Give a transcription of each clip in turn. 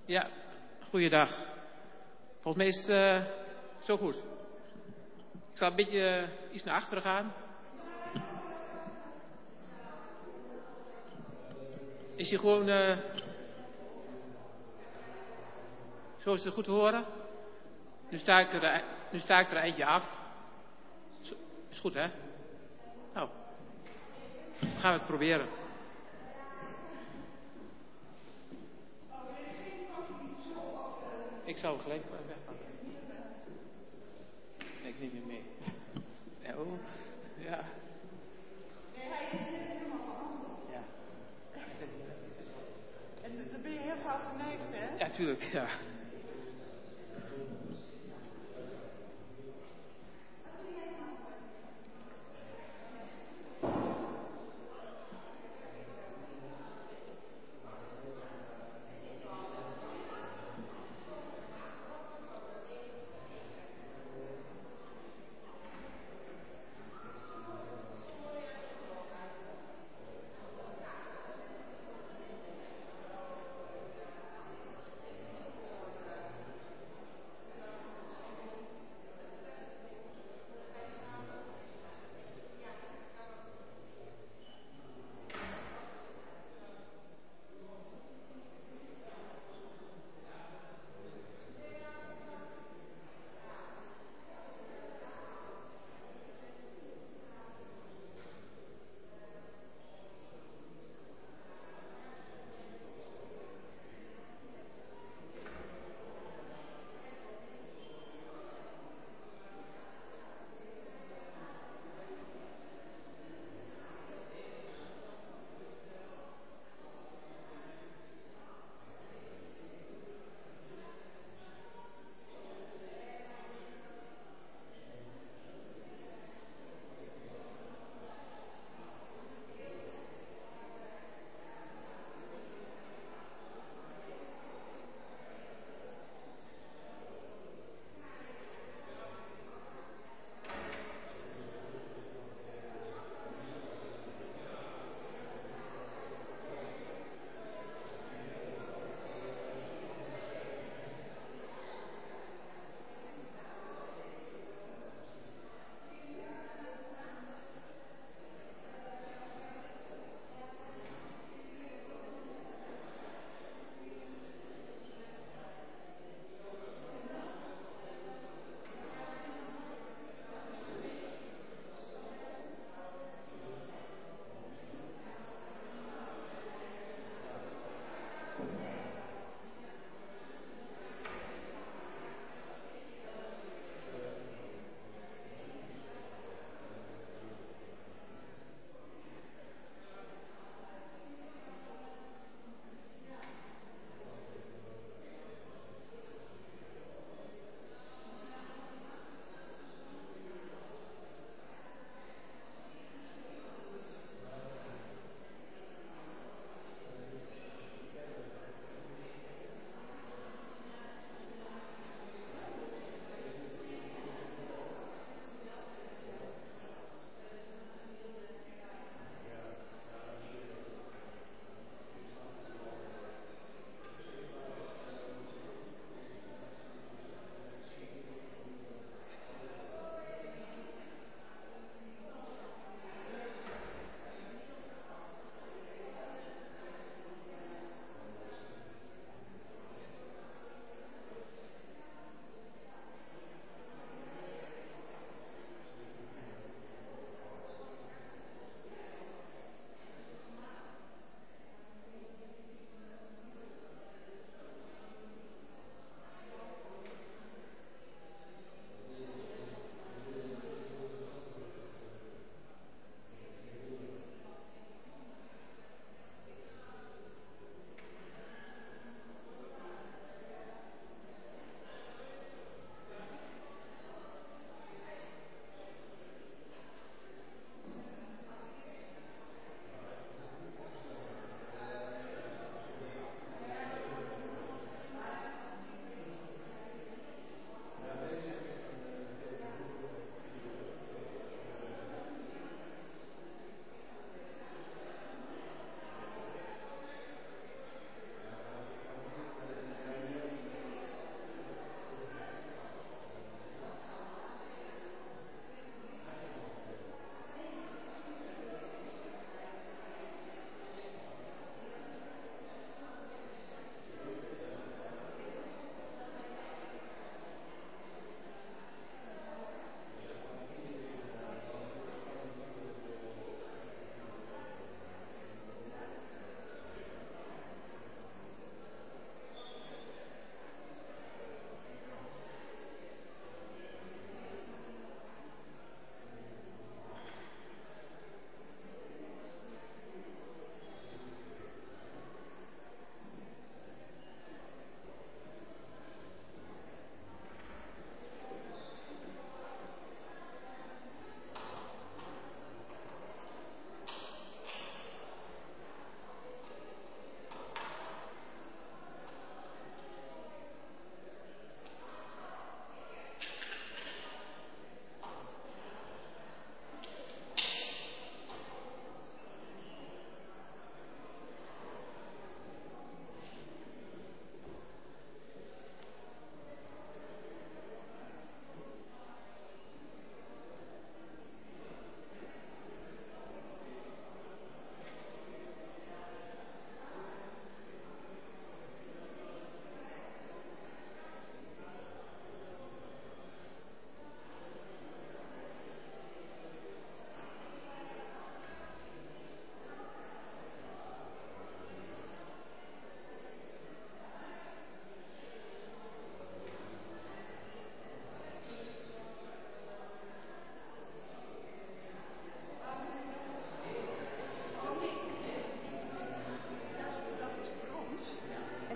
Ja, goeiedag. Volgens mij is het zo goed. Ik zal een beetje iets naar achteren gaan. Is hij gewoon... zo is het goed te horen. Nu sta ik er een eindje af. Is goed, hè? Nou, dan gaan we het proberen. Ik zou gelijk wegpakken. Nee, ik neem je mee. Ja, oh, ja. Ja. En dan ben je heel gauw geneigd, hè? Ja, tuurlijk, ja.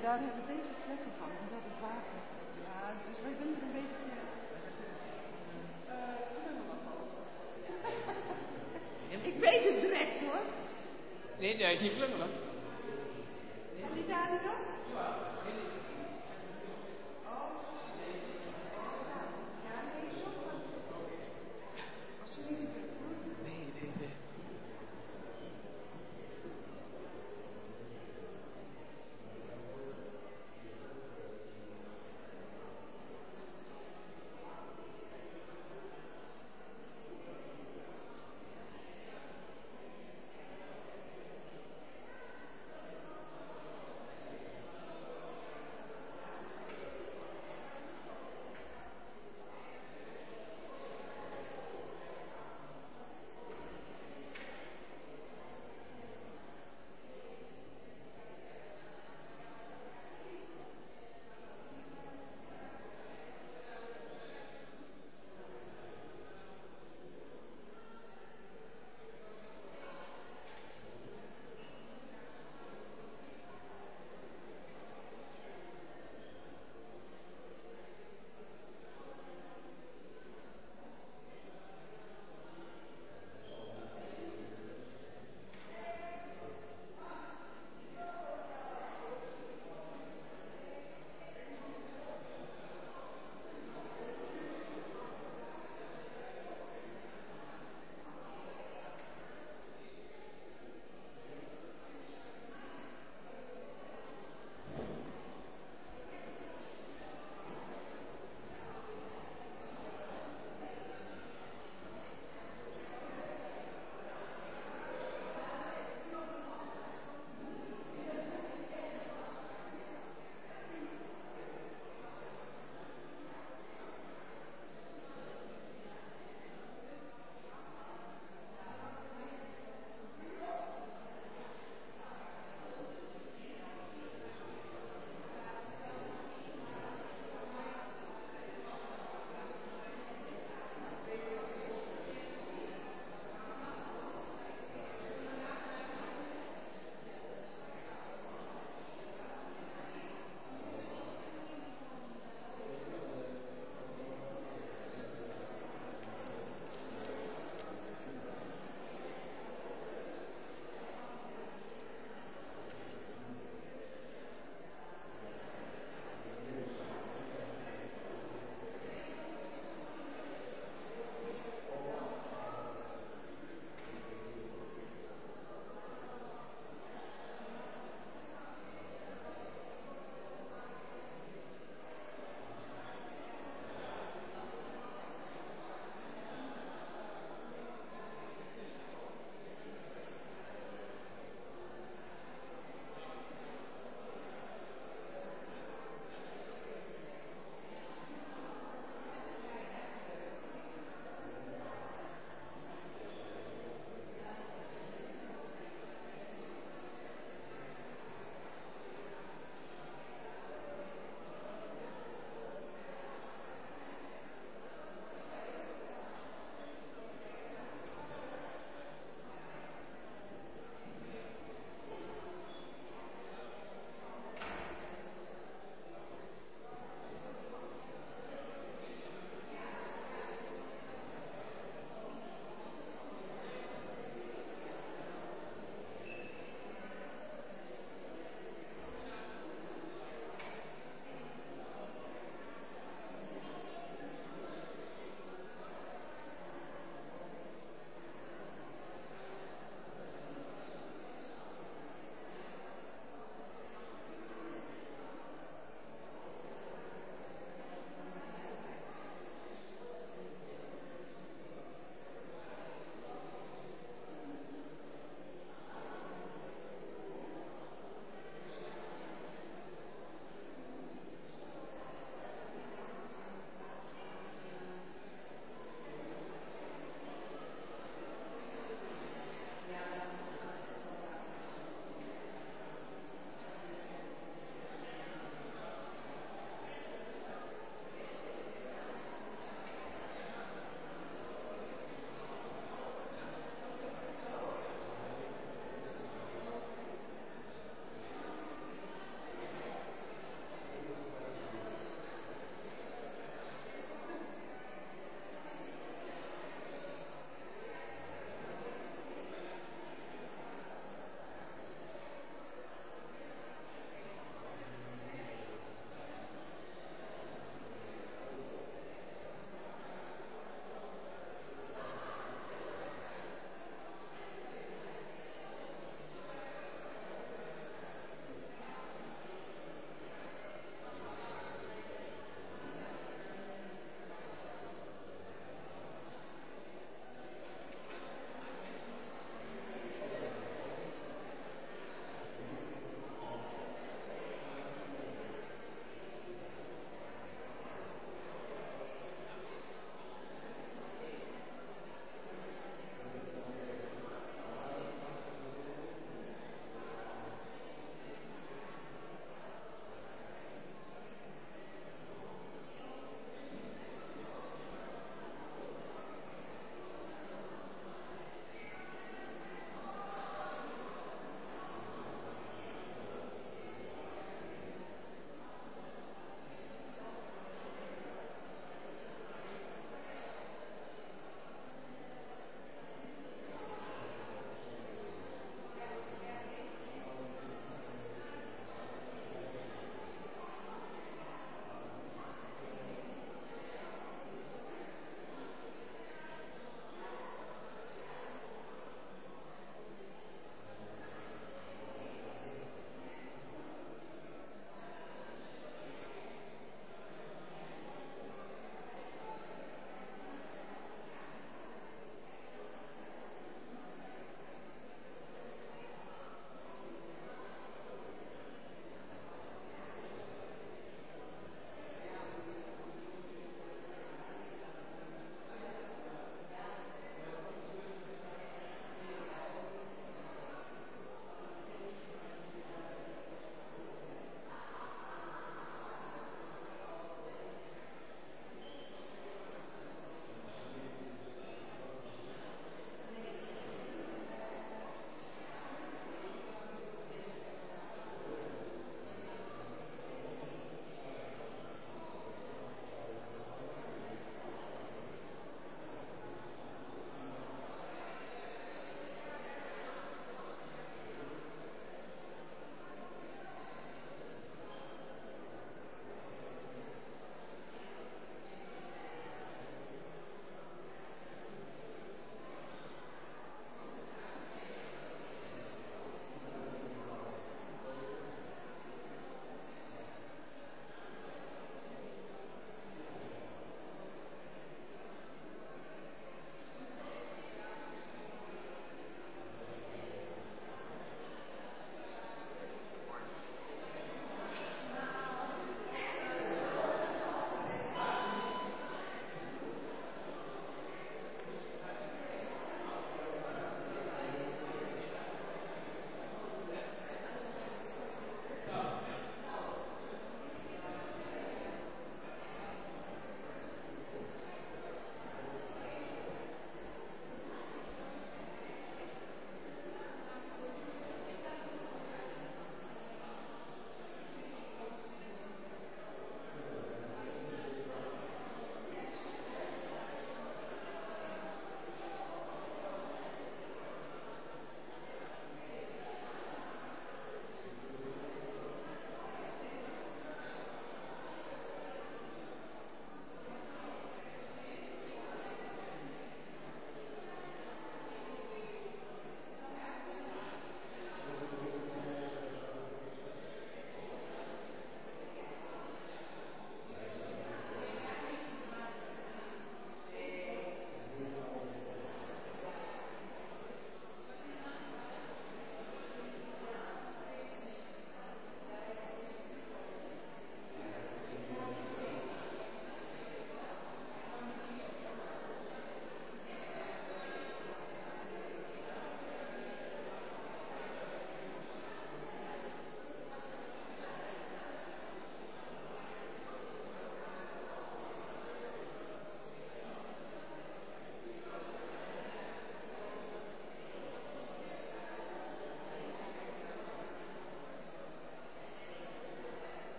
daar hebben deze vlekken van. En dat is water. Ja, dus wij vinden het een beetje... Ik weet het direct hoor. Nee, hij is niet klungelig. Kan die daar niet op? Nee.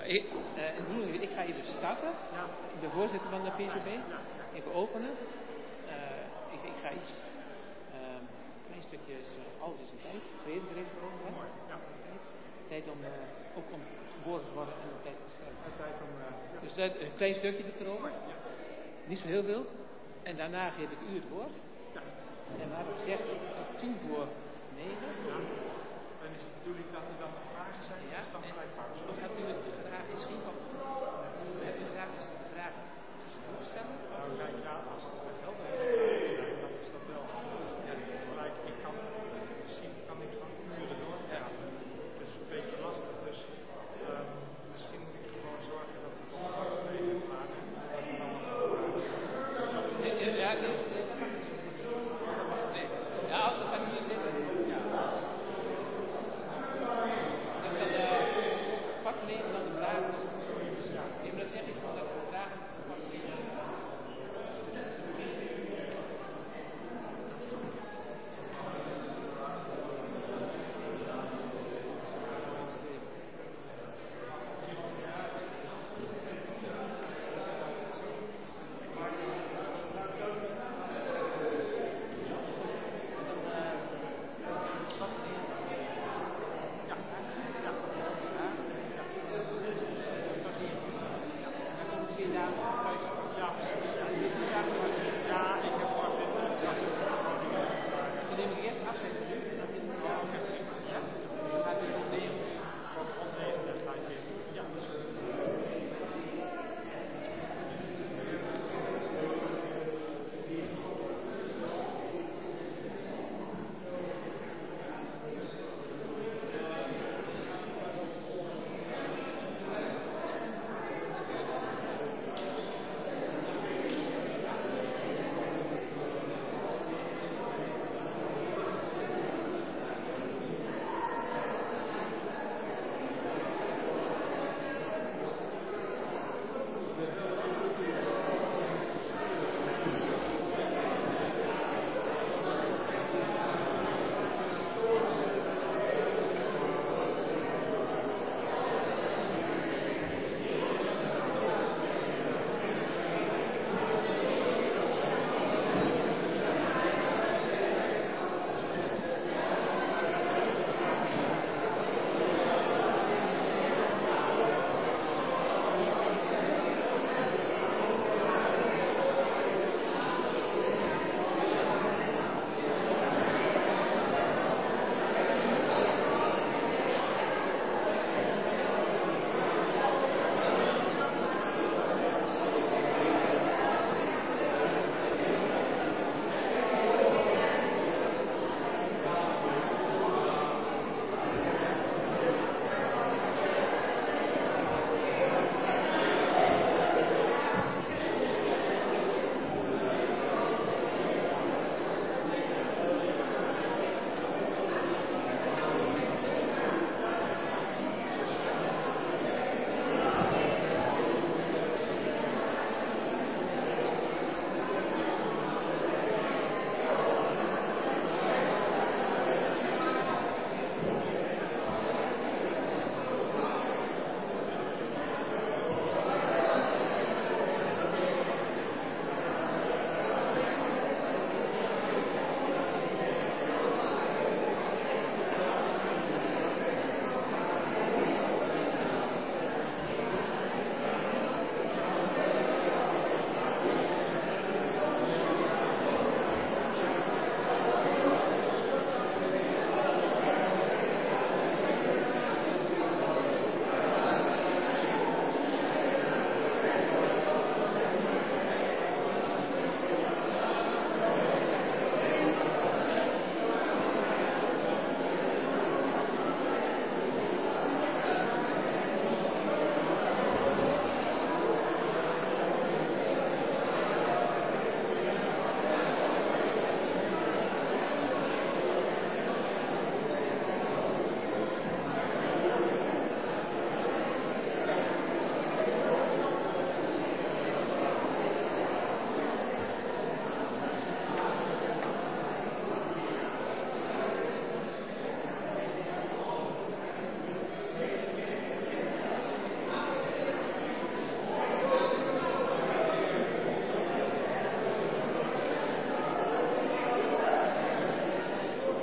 de bedoeling is, ik ga hier dus starten. Ik ben voorzitter van de PCB. Even openen. Ik ga iets. Een klein stukje is alles is een tijd. Tweede er is over. Mooi. Ja. Tijd om ook om geboren te worden en de tijd te schrijven. Dus een klein stukje erover. Niet zo heel veel. En daarna geef ik u het woord. En we hebben gezegd 8:10 voor 9. Dan is het natuurlijk dat er dan vragen zijn. Ja, dan gelijk pauze. Of gaat u graag misschien nog hebt u graag eens een vraag tussendoor stellen? Nou kijk, ja, als het helder is, dan is dat wel. Ja, gelijk, ik kan in principe kan ik gewoon uren doorpraten. Dus een beetje lastig. Dus misschien moet ik gewoon zorgen dat ik op de even praat. Dat we dan Ja, dat mag niet. Nee. Ja, dat kan ik hier zitten. Ja. Dus dan pak nemen dan de vragen. Ja, maar dat zeg ik van dat de vragen pak nemen.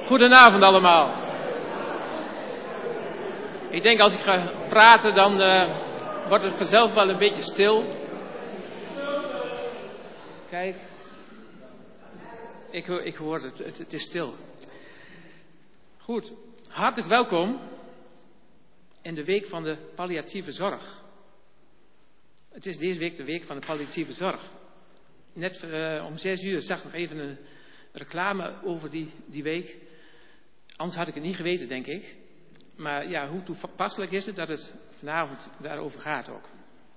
Goedenavond allemaal. Ik denk als ik ga praten, dan wordt het vanzelf wel een beetje stil. Kijk, ik hoor het, het is stil. Goed, hartelijk welkom in de week van de palliatieve zorg. Het is deze week de week van de palliatieve zorg. Net om 6:00 zag ik nog even een reclame over die week. Anders had ik het niet geweten, denk ik. Maar ja, hoe toepasselijk is het dat het vanavond daarover gaat ook.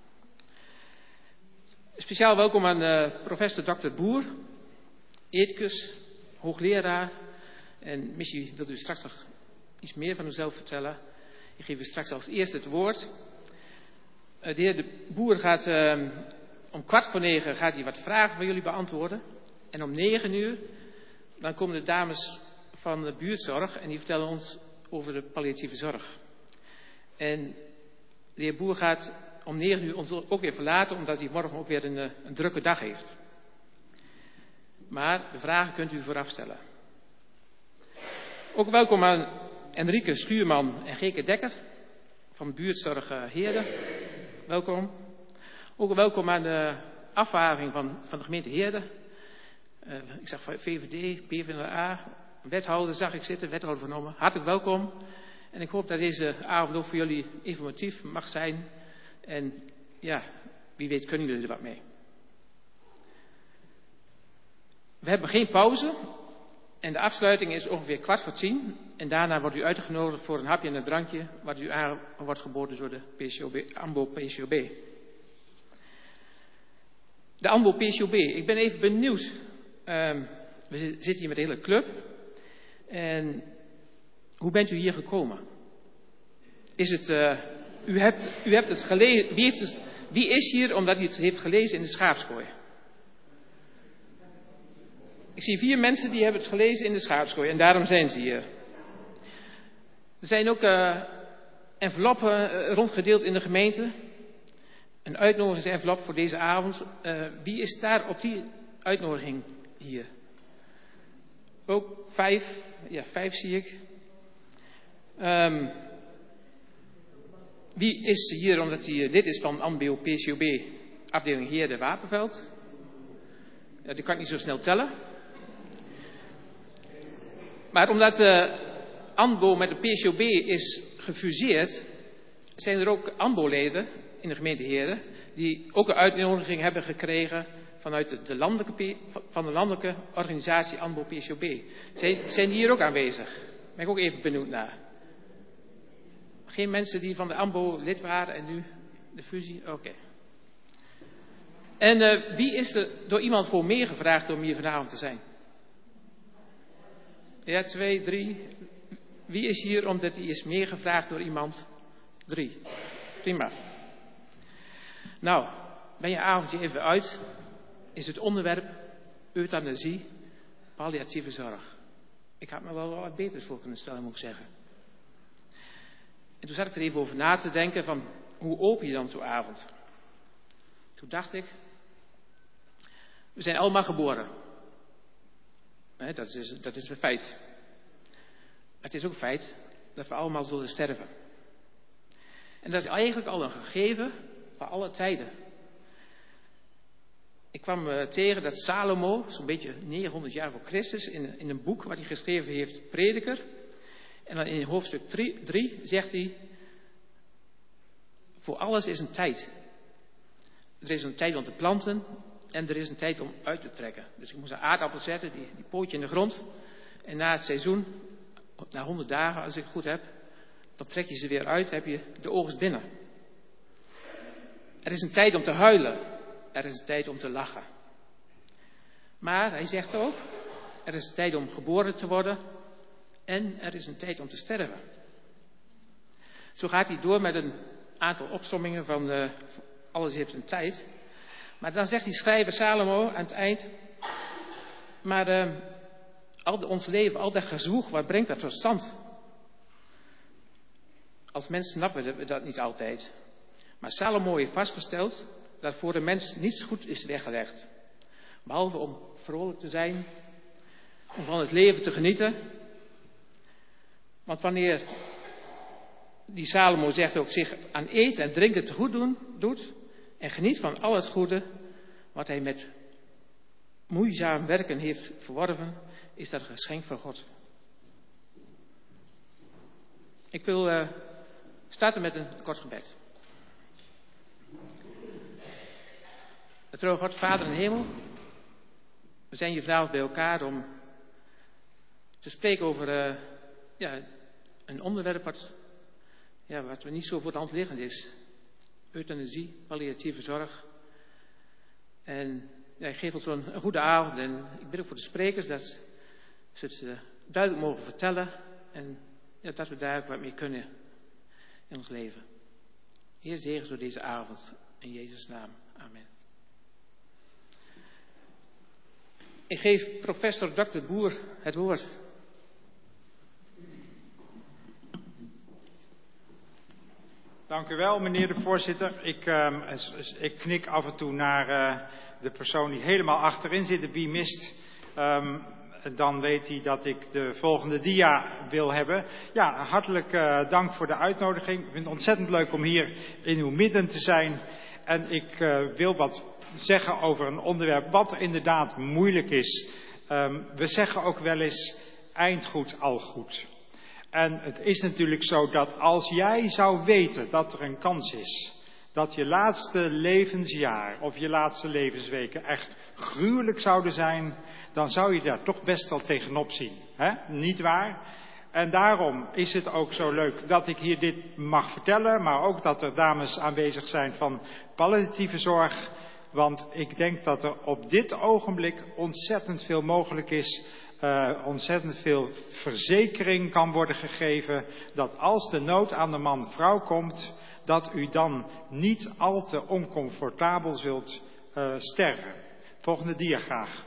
Speciaal welkom aan professor Dr. Boer, ethicus, hoogleraar. En misschien wilt u straks nog iets meer van uzelf vertellen. Ik geef u straks als eerste het woord. De heer de Boer gaat om 8:15 gaat hij wat vragen van jullie beantwoorden. En om 9:00 dan komen de dames van de buurtzorg en die vertellen ons over de palliatieve zorg. En de heer Boer gaat om 9:00 ons ook weer verlaten, omdat hij morgen ook weer een drukke dag heeft. Maar de vragen kunt u vooraf stellen. Ook welkom aan Enrique Schuurman en Geke Dekker van buurtzorg Heerde. Welkom. Ook welkom aan de afvaardiging van de gemeente Heerde. Ik zag VVD, PvdA, wethouder zag ik zitten, wethouder van Ommen. Hartelijk welkom. En ik hoop dat deze avond ook voor jullie informatief mag zijn. En ja, wie weet kunnen jullie er wat mee. We hebben geen pauze. En de afsluiting is ongeveer 9:15. En daarna wordt u uitgenodigd voor een hapje en een drankje, wat u aan wordt geboden door de AMBO-PCOB. De AMBO-PCOB, ik ben even benieuwd. We zitten hier met de hele club. En hoe bent u hier gekomen? Is het, u hebt het gelezen. Wie is hier omdat hij het heeft gelezen in de schaapskooi? Ik zie 4 mensen die hebben het gelezen in de schaapskooi en daarom zijn ze hier. Er zijn ook enveloppen rondgedeeld in de gemeente. Een uitnodigingsenvelop voor deze avond. Wie is daar op die uitnodiging hier? Ook 5. Ja, 5 zie ik. Wie is hier omdat hij lid is van AMBO PCOB afdeling Heerde Wapenveld? Ja, die kan ik niet zo snel tellen. Maar omdat AMBO met de PCOB is gefuseerd, zijn er ook AMBO-leden in de gemeente Heerde die ook een uitnodiging hebben gekregen vanuit de landelijke organisatie AMBO PCOB. Zijn die hier ook aanwezig? Daar ben ik ook even benieuwd naar. Geen mensen die van de AMBO lid waren en nu de fusie? Oké. En wie is er door iemand voor meer gevraagd om hier vanavond te zijn? Ja, 2, 3. Wie is hier omdat hij is meer gevraagd door iemand? 3. Prima. Nou, ben je avondje even uit? Is het onderwerp euthanasie, palliatieve zorg. Ik had me wel wat beters voor kunnen stellen, moet ik zeggen. En toen zat ik er even over na te denken van, hoe open je dan zo'n avond? Toen dacht ik, we zijn allemaal geboren. Dat is een feit. Maar het is ook een feit dat we allemaal zullen sterven. En dat is eigenlijk al een gegeven van alle tijden. Ik kwam tegen dat Salomo, zo'n beetje 900 jaar voor Christus, in een boek wat hij geschreven heeft, Prediker. En dan in hoofdstuk 3 zegt hij, voor alles is een tijd. Er is een tijd om te planten en er is een tijd om uit te trekken. Dus ik moest een aardappel zetten, die pootje in de grond. En na het seizoen, na 100 dagen als ik het goed heb, dan trek je ze weer uit, heb je de oogst binnen. Er is een tijd om te huilen. Er is een tijd om te lachen. Maar hij zegt ook, er is een tijd om geboren te worden en er is een tijd om te sterven. Zo gaat hij door met een aantal opsommingen van alles heeft een tijd. Maar dan zegt die schrijver Salomo aan het eind, maar ons leven, al dat gezwoeg, wat brengt dat tot stand? Als mens snappen we dat niet altijd. Maar Salomo heeft vastgesteld dat voor de mens niets goed is weggelegd. Behalve om vrolijk te zijn, om van het leven te genieten Want wanneer die Salomo zegt ook zich aan eten en drinken te goed doet en geniet van al het goede wat hij met moeizaam werken heeft verworven, is dat een geschenk van God. Ik wil starten met een kort gebed. Trouwe God, Vader in de hemel, we zijn hier vanavond bij elkaar om te spreken over een onderwerp wat niet zo voor de hand liggend is. Euthanasie, palliatieve zorg. En ik geef ons een goede avond en ik bid ook voor de sprekers dat ze het duidelijk mogen vertellen en dat we daar ook wat mee kunnen in ons leven. Heer, zegen zo deze avond in Jezus' naam. Amen. Ik geef professor Dr. Boer het woord. Dank u wel, meneer de voorzitter. Ik knik af en toe naar de persoon die helemaal achterin zit, de biemist. Dan weet hij dat ik de volgende dia wil hebben. Ja, hartelijk dank voor de uitnodiging. Ik vind het ontzettend leuk om hier in uw midden te zijn. En ik wil wat zeggen over een onderwerp wat inderdaad moeilijk is. We zeggen ook wel eens eind goed, al goed. En het is natuurlijk zo dat als jij zou weten dat er een kans is dat je laatste levensjaar of je laatste levensweken echt gruwelijk zouden zijn, dan zou je daar toch best wel tegenop zien. Hè? Niet waar? En daarom is het ook zo leuk dat ik hier dit mag vertellen, maar ook dat er dames aanwezig zijn van palliatieve zorg. Want ik denk dat er op dit ogenblik ontzettend veel mogelijk is. Ontzettend veel verzekering kan worden gegeven dat als de nood aan de man-vrouw komt, dat u dan niet al te oncomfortabel zult sterven. Volgende dia graag.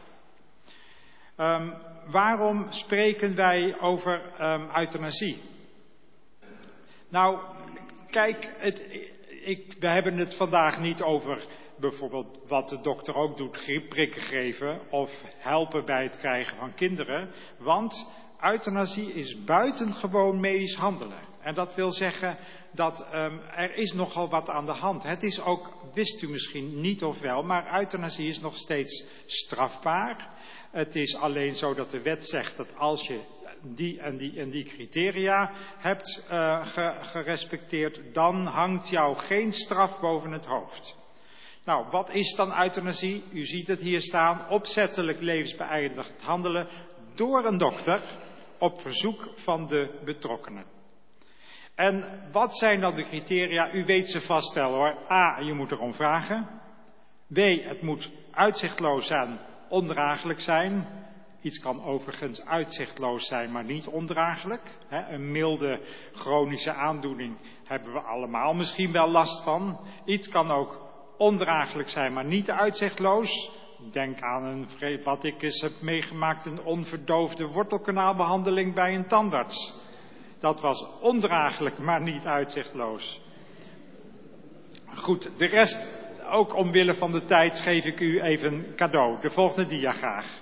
Waarom spreken wij over euthanasie? Nou, kijk, we hebben het vandaag niet over bijvoorbeeld wat de dokter ook doet, griepprikken geven of helpen bij het krijgen van kinderen. Want euthanasie is buitengewoon medisch handelen. En dat wil zeggen dat er is nogal wat aan de hand. Het is ook, wist u misschien niet of wel, maar euthanasie is nog steeds strafbaar. Het is alleen zo dat de wet zegt dat als je die en die criteria hebt gerespecteerd, dan hangt jou geen straf boven het hoofd. Nou, wat is dan euthanasie? U ziet het hier staan, opzettelijk levensbeëindigend handelen door een dokter op verzoek van de betrokkenen. En wat zijn dan de criteria? U weet ze vast wel hoor. A, je moet erom vragen. B, het moet uitzichtloos en ondraaglijk zijn. Iets kan overigens uitzichtloos zijn, maar niet ondraaglijk. Een milde chronische aandoening hebben we allemaal misschien wel last van. Iets kan ook ondraaglijk zijn, maar niet uitzichtloos. Denk aan wat ik eens heb meegemaakt, een onverdoofde wortelkanaalbehandeling bij een tandarts. Dat was ondraaglijk, maar niet uitzichtloos. Goed, de rest, ook omwille van de tijd, geef ik u even cadeau. De volgende dia graag.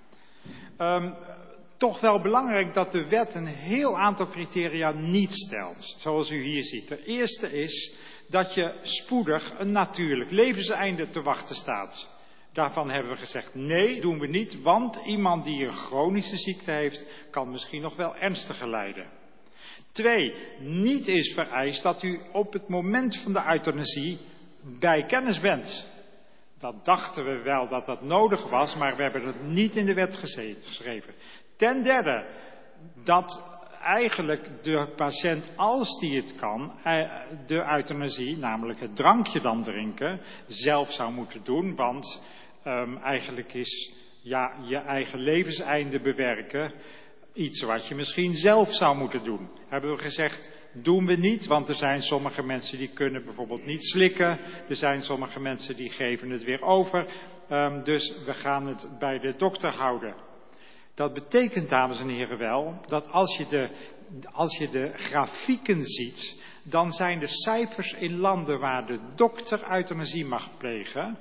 Toch wel belangrijk dat de wet een heel aantal criteria niet stelt, zoals u hier ziet. De eerste is dat je spoedig een natuurlijk levenseinde te wachten staat. Daarvan hebben we gezegd, nee, doen we niet, want iemand die een chronische ziekte heeft, kan misschien nog wel ernstiger lijden. 2, niet is vereist dat u op het moment van de euthanasie bij kennis bent. Dat dachten we wel dat dat nodig was, maar we hebben het niet in de wet geschreven. Ten derde, dat eigenlijk de patiënt, als die het kan, de euthanasie, namelijk het drankje dan drinken, zelf zou moeten doen. Want eigenlijk is je eigen levenseinde bewerken iets wat je misschien zelf zou moeten doen. Hebben we gezegd, doen we niet, want er zijn sommige mensen die kunnen bijvoorbeeld niet slikken. Er zijn sommige mensen die geven het weer over. Dus we gaan het bij de dokter houden. Dat betekent, dames en heren, wel dat als je de grafieken ziet, dan zijn de cijfers in landen waar de dokter euthanasie mag plegen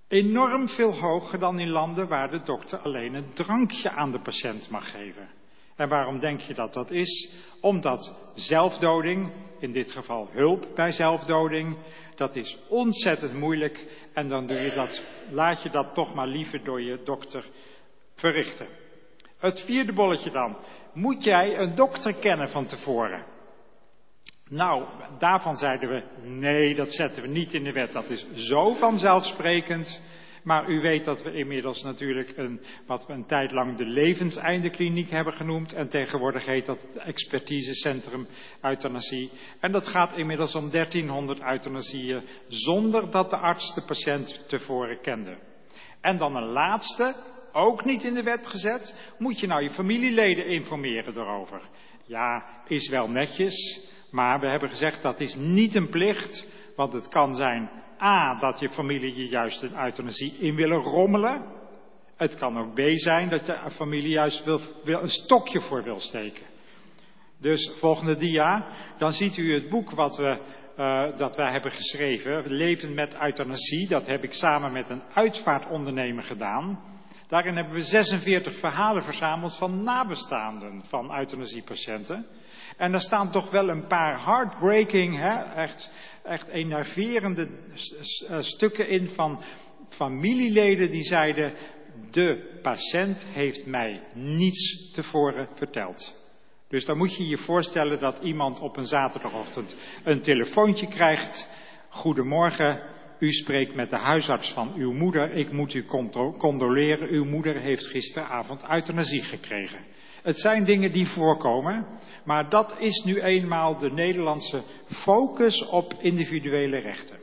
enorm veel hoger dan in landen waar de dokter alleen een drankje aan de patiënt mag geven. En waarom denk je dat dat is? Omdat zelfdoding, in dit geval hulp bij zelfdoding, dat is ontzettend moeilijk en dan laat je dat toch maar liever door je dokter verrichten. Het vierde bolletje dan. Moet jij een dokter kennen van tevoren? Nou, daarvan zeiden we, nee, dat zetten we niet in de wet. Dat is zo vanzelfsprekend. Maar u weet dat we inmiddels natuurlijk wat we een tijd lang de levenseindekliniek hebben genoemd. En tegenwoordig heet dat het expertisecentrum euthanasie. En dat gaat inmiddels om 1300 euthanasieën zonder dat de arts de patiënt tevoren kende. En dan een laatste, ook niet in de wet gezet. Moet je nou je familieleden informeren erover? Ja, is wel netjes. Maar we hebben gezegd dat is niet een plicht. Want het kan zijn A, dat je familie je juist een euthanasie in willen rommelen. Het kan ook B zijn dat de familie juist wil een stokje voor wil steken. Dus volgende dia, dan ziet u het boek dat wij hebben geschreven, Leven met euthanasie. Dat heb ik samen met een uitvaartondernemer gedaan. Daarin hebben we 46 verhalen verzameld van nabestaanden van euthanasiepatiënten. En daar staan toch wel een paar heartbreaking, echt enerverende stukken in van familieleden die zeiden, de patiënt heeft mij niets tevoren verteld. Dus dan moet je je voorstellen dat iemand op een zaterdagochtend een telefoontje krijgt. Goedemorgen, u spreekt met de huisarts van uw moeder. Ik moet u condoleren, uw moeder heeft gisteravond euthanasie gekregen. Het zijn dingen die voorkomen, maar dat is nu eenmaal de Nederlandse focus op individuele rechten.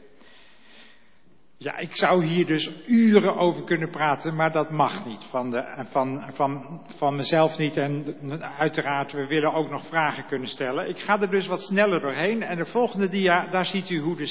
Ja, ik zou hier dus uren over kunnen praten, maar dat mag niet. Van mezelf niet en uiteraard, we willen ook nog vragen kunnen stellen. Ik ga er dus wat sneller doorheen en de volgende dia, daar ziet u hoe de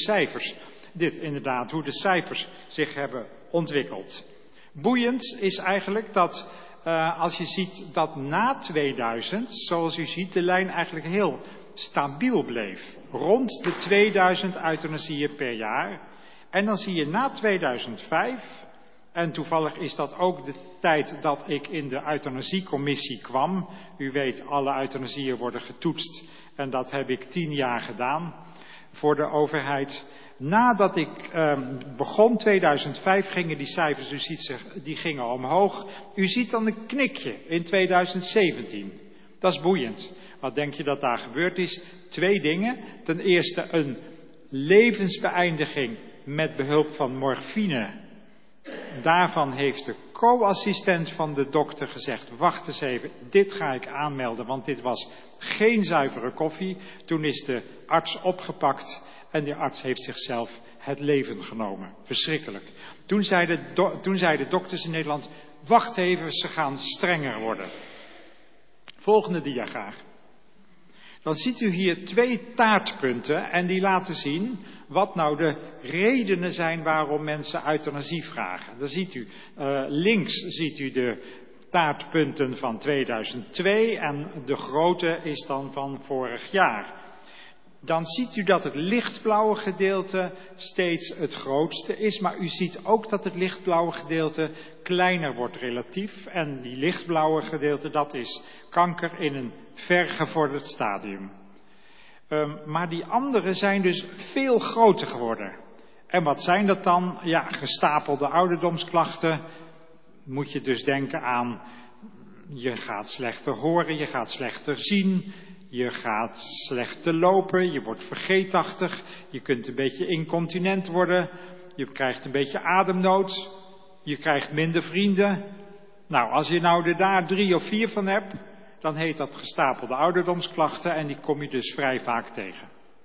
cijfers zich hebben ontwikkeld. Boeiend is eigenlijk dat als je ziet dat na 2000, zoals u ziet, de lijn eigenlijk heel stabiel bleef. Rond de 2000 euthanasieën per jaar. En dan zie je na 2005, en toevallig is dat ook de tijd dat ik in de euthanasiecommissie kwam. U weet, alle euthanasieën worden getoetst en dat heb ik 10 jaar gedaan voor de overheid. Nadat ik begon, 2005, gingen die cijfers, u ziet die gingen omhoog. U ziet dan een knikje in 2017. Dat is boeiend. Wat denk je dat daar gebeurd is? 2 dingen. Ten eerste een levensbeëindiging met behulp van morfine. Daarvan heeft de co-assistent van de dokter gezegd, wacht eens even, dit ga ik aanmelden, want dit was geen zuivere koffie. Toen is de arts opgepakt en die arts heeft zichzelf het leven genomen. Verschrikkelijk. Toen zeiden dokters in Nederland, wacht even, ze gaan strenger worden. Volgende dia graag. Dan ziet u hier 2 taartpunten en die laten zien wat nou de redenen zijn waarom mensen euthanasie vragen. Dan ziet u, links ziet u de taartpunten van 2002 en de grote is dan van vorig jaar. Dan ziet u dat het lichtblauwe gedeelte steeds het grootste is, maar u ziet ook dat het lichtblauwe gedeelte kleiner wordt relatief. En die lichtblauwe gedeelte, dat is kanker in een vergevorderd stadium. Maar die andere zijn dus veel groter geworden. En wat zijn dat dan? Ja, gestapelde ouderdomsklachten. Moet je dus denken aan, je gaat slechter horen, je gaat slechter zien. Je gaat slechter lopen, je wordt vergeetachtig, je kunt een beetje incontinent worden, je krijgt een beetje ademnood, je krijgt minder vrienden. Nou, als je nou daar 3 of 4 van hebt, dan heet dat gestapelde ouderdomsklachten en die kom je dus vrij vaak tegen.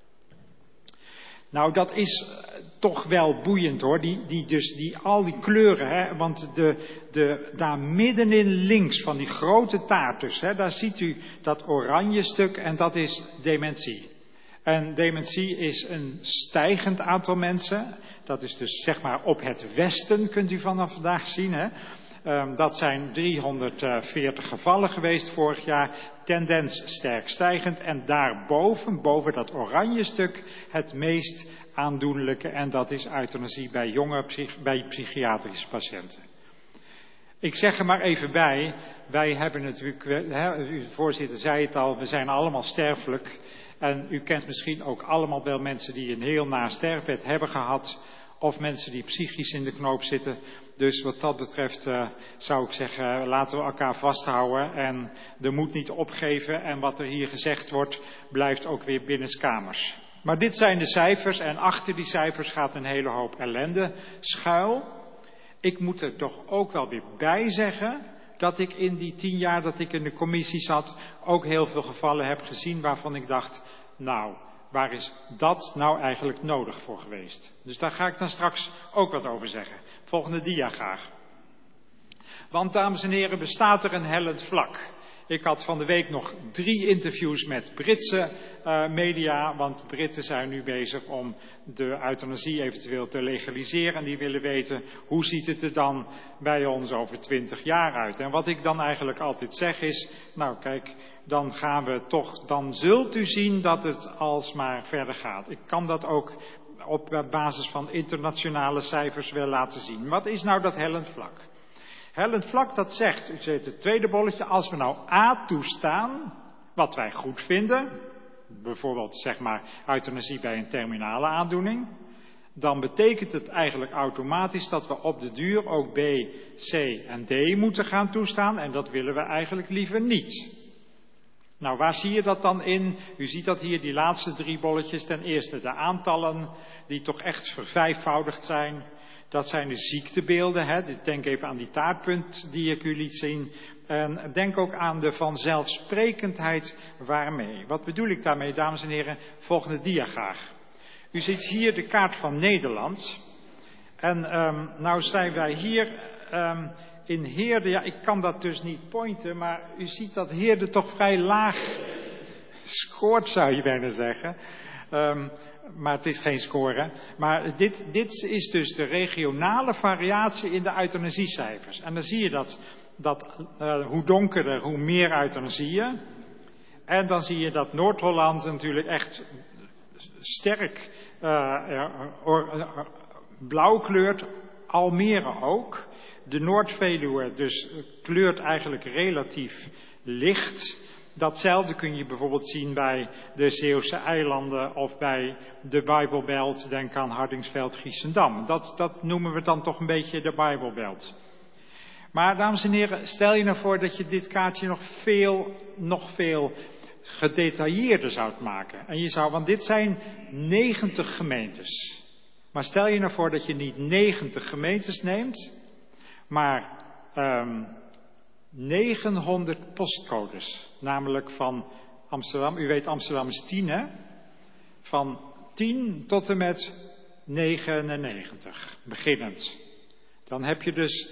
Nou, dat is toch wel boeiend hoor, al die kleuren, hè? Want daar middenin links van die grote taart dus, hè, daar ziet u dat oranje stuk en dat is dementie. En dementie is een stijgend aantal mensen, dat is dus zeg maar op het westen kunt u vanaf vandaag zien, hè. Dat zijn 340 gevallen geweest vorig jaar, tendens sterk stijgend en daarboven, boven dat oranje stuk, het meest aandoenlijke en dat is euthanasie bij jonge bij psychiatrische patiënten. Ik zeg er maar even bij, wij hebben natuurlijk, uw voorzitter zei het al, we zijn allemaal sterfelijk. En u kent misschien ook allemaal wel mensen die een heel naar sterfbed hebben gehad. Of mensen die psychisch in de knoop zitten. Dus wat dat betreft zou ik zeggen, laten we elkaar vasthouden en de moed niet opgeven. En wat er hier gezegd wordt, blijft ook weer binnenskamers. Maar dit zijn de cijfers en achter die cijfers gaat een hele hoop ellende schuil. Ik moet er toch ook wel weer bij zeggen dat ik in die 10 jaar dat ik in de commissie zat ook heel veel gevallen heb gezien waarvan ik dacht, nou, waar is dat nou eigenlijk nodig voor geweest? Dus daar ga ik dan straks ook wat over zeggen. Volgende dia graag. Want dames en heren, bestaat er een hellend vlak. Ik had van de week nog 3 interviews met Britse media, want Britten zijn nu bezig om de euthanasie eventueel te legaliseren. En die willen weten, hoe ziet het er dan bij ons over 20 jaar uit? En wat ik dan eigenlijk altijd zeg is, nou kijk, dan zult u zien dat het alsmaar verder gaat. Ik kan dat ook op basis van internationale cijfers wel laten zien. Wat is nou dat hellend vlak? Hellend vlak, dat zegt, u ziet het tweede bolletje, als we nou A toestaan, wat wij goed vinden, bijvoorbeeld zeg maar euthanasie bij een terminale aandoening, dan betekent het eigenlijk automatisch dat we op de duur ook B, C en D moeten gaan toestaan en dat willen we eigenlijk liever niet. Nou, waar zie je dat dan in? U ziet dat hier, die laatste 3 bolletjes. Ten eerste de aantallen die toch echt vervijfvoudigd zijn. Dat zijn de ziektebeelden. Hè? Denk even aan die taartpunt die ik u liet zien. En denk ook aan de vanzelfsprekendheid waarmee. Wat bedoel ik daarmee, dames en heren? Volgende dia graag. U ziet hier de kaart van Nederland. En nou zijn wij hier in Heerde. Ja, ik kan dat dus niet pointen, maar u ziet dat Heerde toch vrij laag scoort, zou je bijna zeggen. Maar het is geen score. Maar dit is dus de regionale variatie in de euthanasiecijfers. En dan zie je dat hoe donkerder, hoe meer euthanasieën. En dan zie je dat Noord-Holland natuurlijk echt sterk blauw kleurt. Almere ook. De Noord-Veluwe dus kleurt eigenlijk relatief licht. Datzelfde kun je bijvoorbeeld zien bij de Zeeuwse eilanden of bij de Bijbelbelt. Denk aan Hardingsveld, Giessendam. Dat noemen we dan toch een beetje de Bijbelbelt. Maar dames en heren, stel je nou voor dat je dit kaartje nog veel gedetailleerder zou maken. En want dit zijn 90 gemeentes. Maar stel je nou voor dat je niet 90 gemeentes neemt, maar 900 postcodes. Namelijk van Amsterdam. U weet, Amsterdam is 10, hè? Van 10 tot en met 99. Beginnend. Dan heb je dus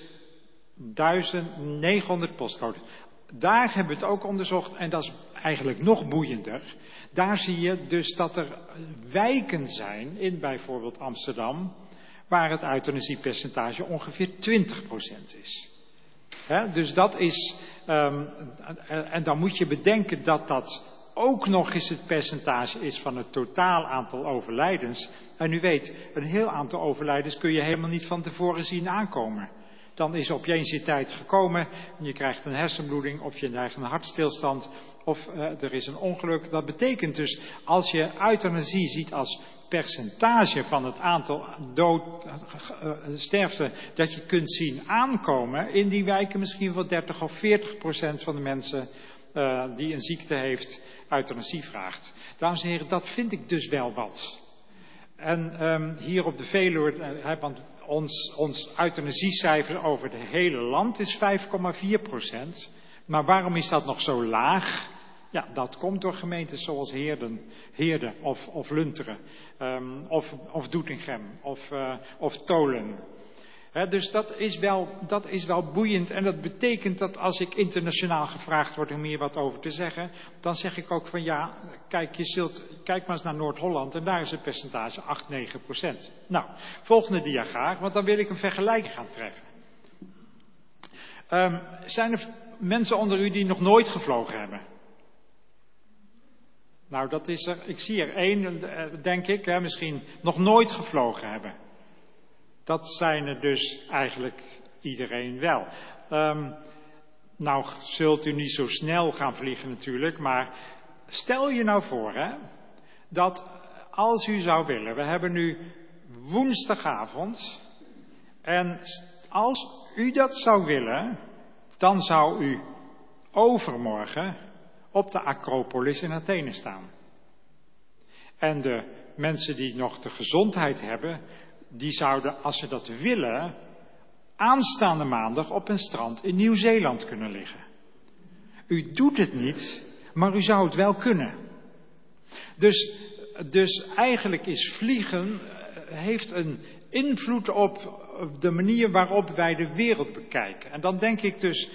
1900 postcodes. Daar hebben we het ook onderzocht. En dat is eigenlijk nog boeiender. Daar zie je dus dat er wijken zijn in bijvoorbeeld Amsterdam, waar het euthanasiepercentage ongeveer 20% is. Dus dat is, en dan moet je bedenken dat dat ook nog eens het percentage is van het totaal aantal overlijdens. En u weet, een heel aantal overlijdens kun je helemaal niet van tevoren zien aankomen. Dan is opeens je tijd gekomen, je krijgt een hersenbloeding of je krijgt een hartstilstand of er is een ongeluk. Dat betekent dus, als je euthanasie ziet als percentage van het aantal sterfte dat je kunt zien aankomen, in die wijken misschien wel 30 of 40% van de mensen die een ziekte heeft, euthanasie vraagt. Dames en heren, dat vind ik dus wel wat. En hier op de Veluwe, want ons euthanasiecijfer over het hele land is 5,4%. Maar waarom is dat nog zo laag? Ja, dat komt door gemeentes zoals Heerde of Lunteren, of Doetinchem, of Tolen. Dus dat is wel boeiend. En dat betekent dat als ik internationaal gevraagd word om hier wat over te zeggen, dan zeg ik ook van ja, kijk maar eens naar Noord-Holland en daar is het percentage 8-9%. Nou, volgende dia graag, want dan wil ik een vergelijking gaan treffen. Zijn er mensen onder u die nog nooit gevlogen hebben? Nou, dat is er. Ik zie er 1, denk ik, misschien nog nooit gevlogen hebben. Dat zijn er dus eigenlijk iedereen wel. Nou zult u niet zo snel gaan vliegen natuurlijk, maar stel je nou voor, hè, dat als u zou willen, we hebben nu woensdagavond, en als u dat zou willen, dan zou u overmorgen op de Acropolis in Athene staan. En de mensen die nog de gezondheid hebben, die zouden, als ze dat willen, aanstaande maandag op een strand in Nieuw-Zeeland kunnen liggen. U doet het niet, maar u zou het wel kunnen. Dus eigenlijk is vliegen, heeft een invloed op de manier waarop wij de wereld bekijken. En dan denk ik dus,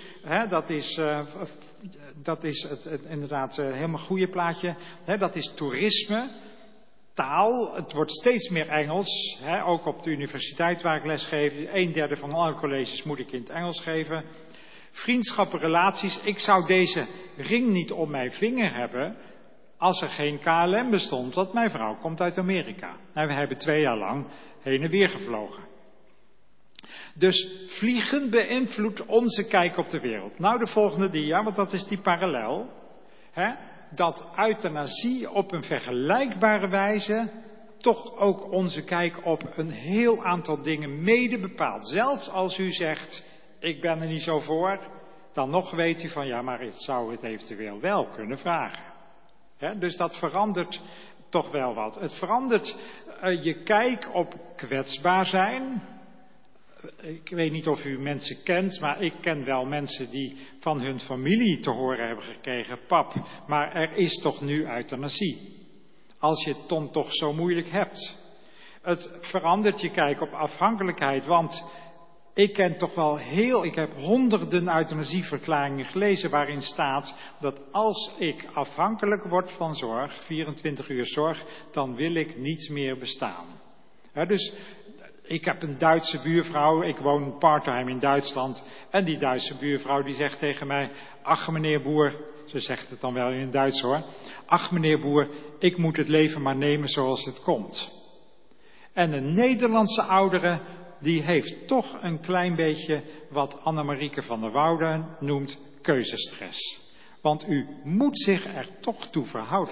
dat is inderdaad helemaal goede plaatje. Dat is toerisme, taal. Het wordt steeds meer Engels. Ook op de universiteit waar ik les geef. 1/3 van alle colleges moet ik in het Engels geven. Vriendschappen, relaties. Ik zou deze ring niet om mijn vinger hebben als er geen KLM bestond. Want mijn vrouw komt uit Amerika. En we hebben 2 jaar lang heen en weer gevlogen. Dus vliegen beïnvloedt onze kijk op de wereld. Nou, de volgende dia, want dat is die parallel. Dat euthanasie op een vergelijkbare wijze toch ook onze kijk op een heel aantal dingen mede bepaalt. Zelfs als u zegt, ik ben er niet zo voor, dan nog weet u van, ja, maar ik zou het eventueel wel kunnen vragen. Dus dat verandert toch wel wat. Het verandert je kijk op kwetsbaar zijn. Ik weet niet of u mensen kent, maar ik ken wel mensen die van hun familie te horen hebben gekregen, pap, maar er is toch nu euthanasie. Als je het dan toch zo moeilijk hebt. Het verandert je kijk op afhankelijkheid, want ik heb honderden euthanasieverklaringen gelezen waarin staat dat als ik afhankelijk word van zorg, 24 uur zorg, dan wil ik niets meer bestaan. Dus ik heb een Duitse buurvrouw, ik woon parttime in Duitsland, en die Duitse buurvrouw die zegt tegen mij, ach meneer Boer, ze zegt het dan wel in het Duits hoor, ach meneer Boer, ik moet het leven maar nemen zoals het komt. En een Nederlandse oudere, die heeft toch een klein beetje wat Annemarieke van der Woude noemt keuzestress. Want u moet zich er toch toe verhouden.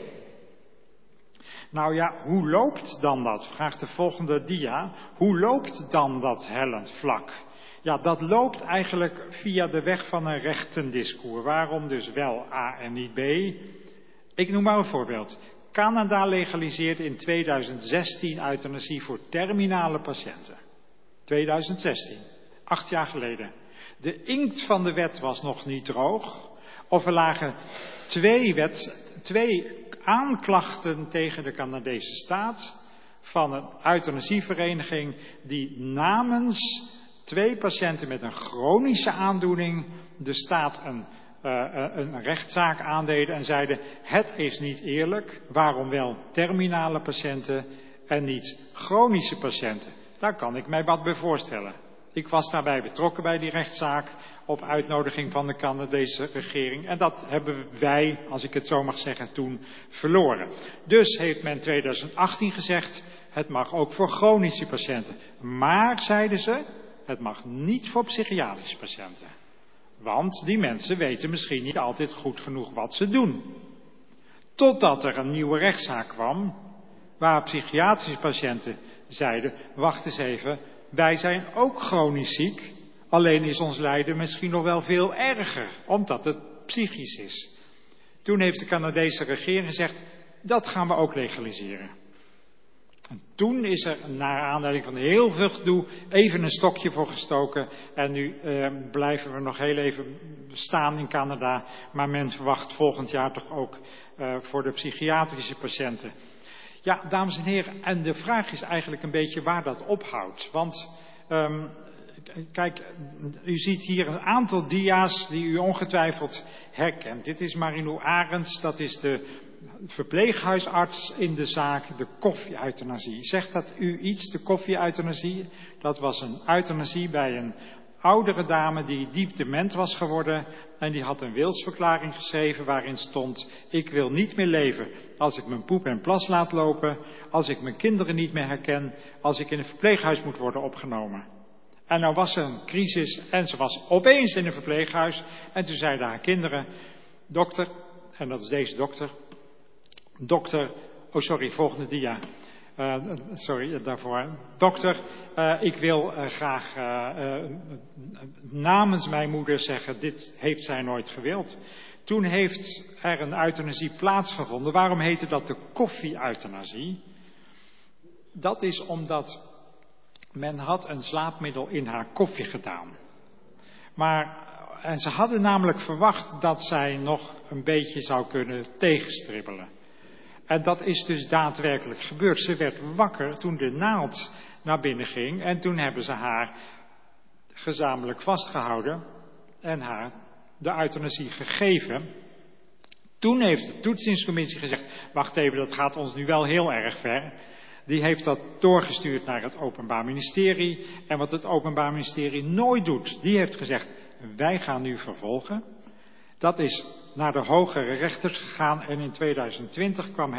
Nou ja, hoe loopt dan dat? Vraagt de volgende dia. Hoe loopt dan dat hellend vlak? Ja, dat loopt eigenlijk via de weg van een rechtendiscours. Waarom dus wel A en niet B? Ik noem maar een voorbeeld. Canada legaliseerde in 2016 euthanasie voor terminale patiënten. 2016, 8 jaar geleden. De inkt van de wet was nog niet droog. Of er lagen 2 aanklachten tegen de Canadese staat van een euthanasievereniging die namens 2 patiënten met een chronische aandoening de staat een rechtszaak aandeden en zeiden, het is niet eerlijk, waarom wel terminale patiënten en niet chronische patiënten? Daar kan ik mij wat bij voorstellen. Ik was daarbij betrokken bij die rechtszaak op uitnodiging van de Canadese regering. En dat hebben wij, als ik het zo mag zeggen, toen verloren. Dus heeft men 2018 gezegd, het mag ook voor chronische patiënten. Maar, zeiden ze, het mag niet voor psychiatrische patiënten. Want die mensen weten misschien niet altijd goed genoeg wat ze doen. Totdat er een nieuwe rechtszaak kwam, waar psychiatrische patiënten zeiden, wacht eens even, wij zijn ook chronisch ziek, alleen is ons lijden misschien nog wel veel erger, omdat het psychisch is. Toen heeft de Canadese regering gezegd, dat gaan we ook legaliseren. En toen is er, naar aanleiding van heel veel gedoe, even een stokje voor gestoken. En nu blijven we nog heel even staan in Canada, maar men verwacht volgend jaar toch ook voor de psychiatrische patiënten. Ja, dames en heren, en de vraag is eigenlijk een beetje waar dat ophoudt. Want, kijk, u ziet hier een aantal dia's die u ongetwijfeld herkent. Dit is Marilou Arends, dat is de verpleeghuisarts in de zaak de koffie-euthanasie. Zegt dat u iets, de koffie-euthanasie? Dat was een euthanasie bij een oudere dame die diep dement was geworden en die had een wilsverklaring geschreven waarin stond, ik wil niet meer leven als ik mijn poep en plas laat lopen, als ik mijn kinderen niet meer herken, als ik in een verpleeghuis moet worden opgenomen. En nou was er een crisis en ze was opeens in een verpleeghuis. En toen zeiden haar kinderen, dokter, en dat is deze dokter, volgende dia. Daarvoor. Dokter, ik wil graag namens mijn moeder zeggen, dit heeft zij nooit gewild. Toen heeft er een euthanasie plaatsgevonden. Waarom heette dat de koffie-euthanasie? Dat is omdat men had een slaapmiddel in haar koffie gedaan. En ze hadden namelijk verwacht dat zij nog een beetje zou kunnen tegenstribbelen. En dat is dus daadwerkelijk gebeurd. Ze werd wakker toen de naald naar binnen ging. En toen hebben ze haar gezamenlijk vastgehouden en haar de euthanasie gegeven. Toen heeft de toetsingscommissie gezegd, wacht even, dat gaat ons nu wel heel erg ver. Die heeft dat doorgestuurd naar het Openbaar Ministerie. En wat het Openbaar Ministerie nooit doet, die heeft gezegd, wij gaan nu vervolgen. Dat is naar de hogere rechters gegaan en in 2020 kwam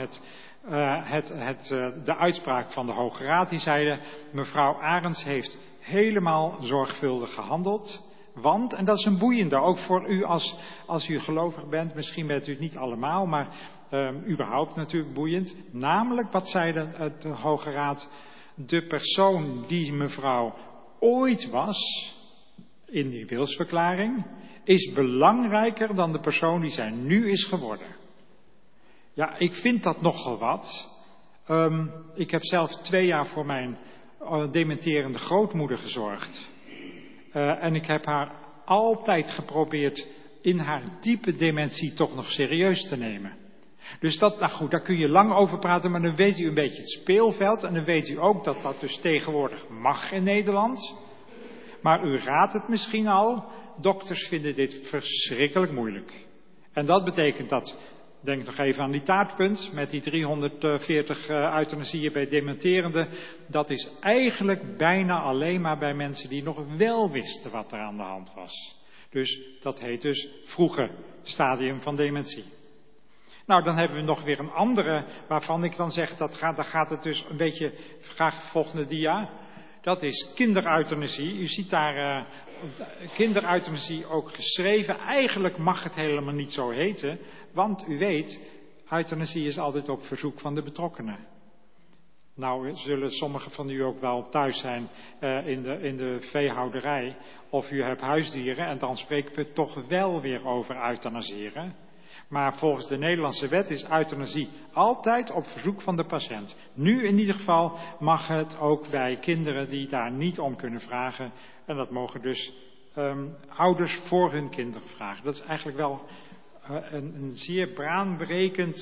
de uitspraak van de Hoge Raad. Die zeiden, mevrouw Arends heeft helemaal zorgvuldig gehandeld. Want, en dat is een boeiende, ook voor u als u gelovig bent, misschien bent u het niet allemaal, maar überhaupt natuurlijk boeiend. Namelijk, wat zei de Hoge Raad? De persoon die mevrouw ooit was, in die wilsverklaring, is belangrijker dan de persoon die zij nu is geworden. Ja, ik vind dat nogal wat. Ik heb zelf 2 jaar voor mijn dementerende grootmoeder gezorgd. En ik heb haar altijd geprobeerd in haar diepe dementie toch nog serieus te nemen. Dus nou goed, daar kun je lang over praten, maar dan weet u een beetje het speelveld. En dan weet u ook dat dat dus tegenwoordig mag in Nederland. Maar u raadt het misschien al, dokters vinden dit verschrikkelijk moeilijk. En dat betekent dat, denk nog even aan die taartpunt, met die 340 euthanasieën bij dementerenden. Dat is eigenlijk bijna alleen maar bij mensen die nog wel wisten wat er aan de hand was. Dus dat heet dus vroege stadium van dementie. Nou, dan hebben we nog weer een andere, waarvan ik dan zeg, daar gaat het dus een beetje, graag volgende dia. Dat is kindereuthanasie. U ziet daar kindereuthanasie ook geschreven. Eigenlijk mag het helemaal niet zo heten. Want u weet, euthanasie is altijd op verzoek van de betrokkenen. Nou zullen sommigen van u ook wel thuis zijn in de veehouderij. Of u hebt huisdieren en dan spreken we toch wel weer over euthanasieren. Maar volgens de Nederlandse wet is euthanasie altijd op verzoek van de patiënt. Nu in ieder geval mag het ook bij kinderen die daar niet om kunnen vragen. En dat mogen dus ouders voor hun kinderen vragen. Dat is eigenlijk wel een zeer baanbrekend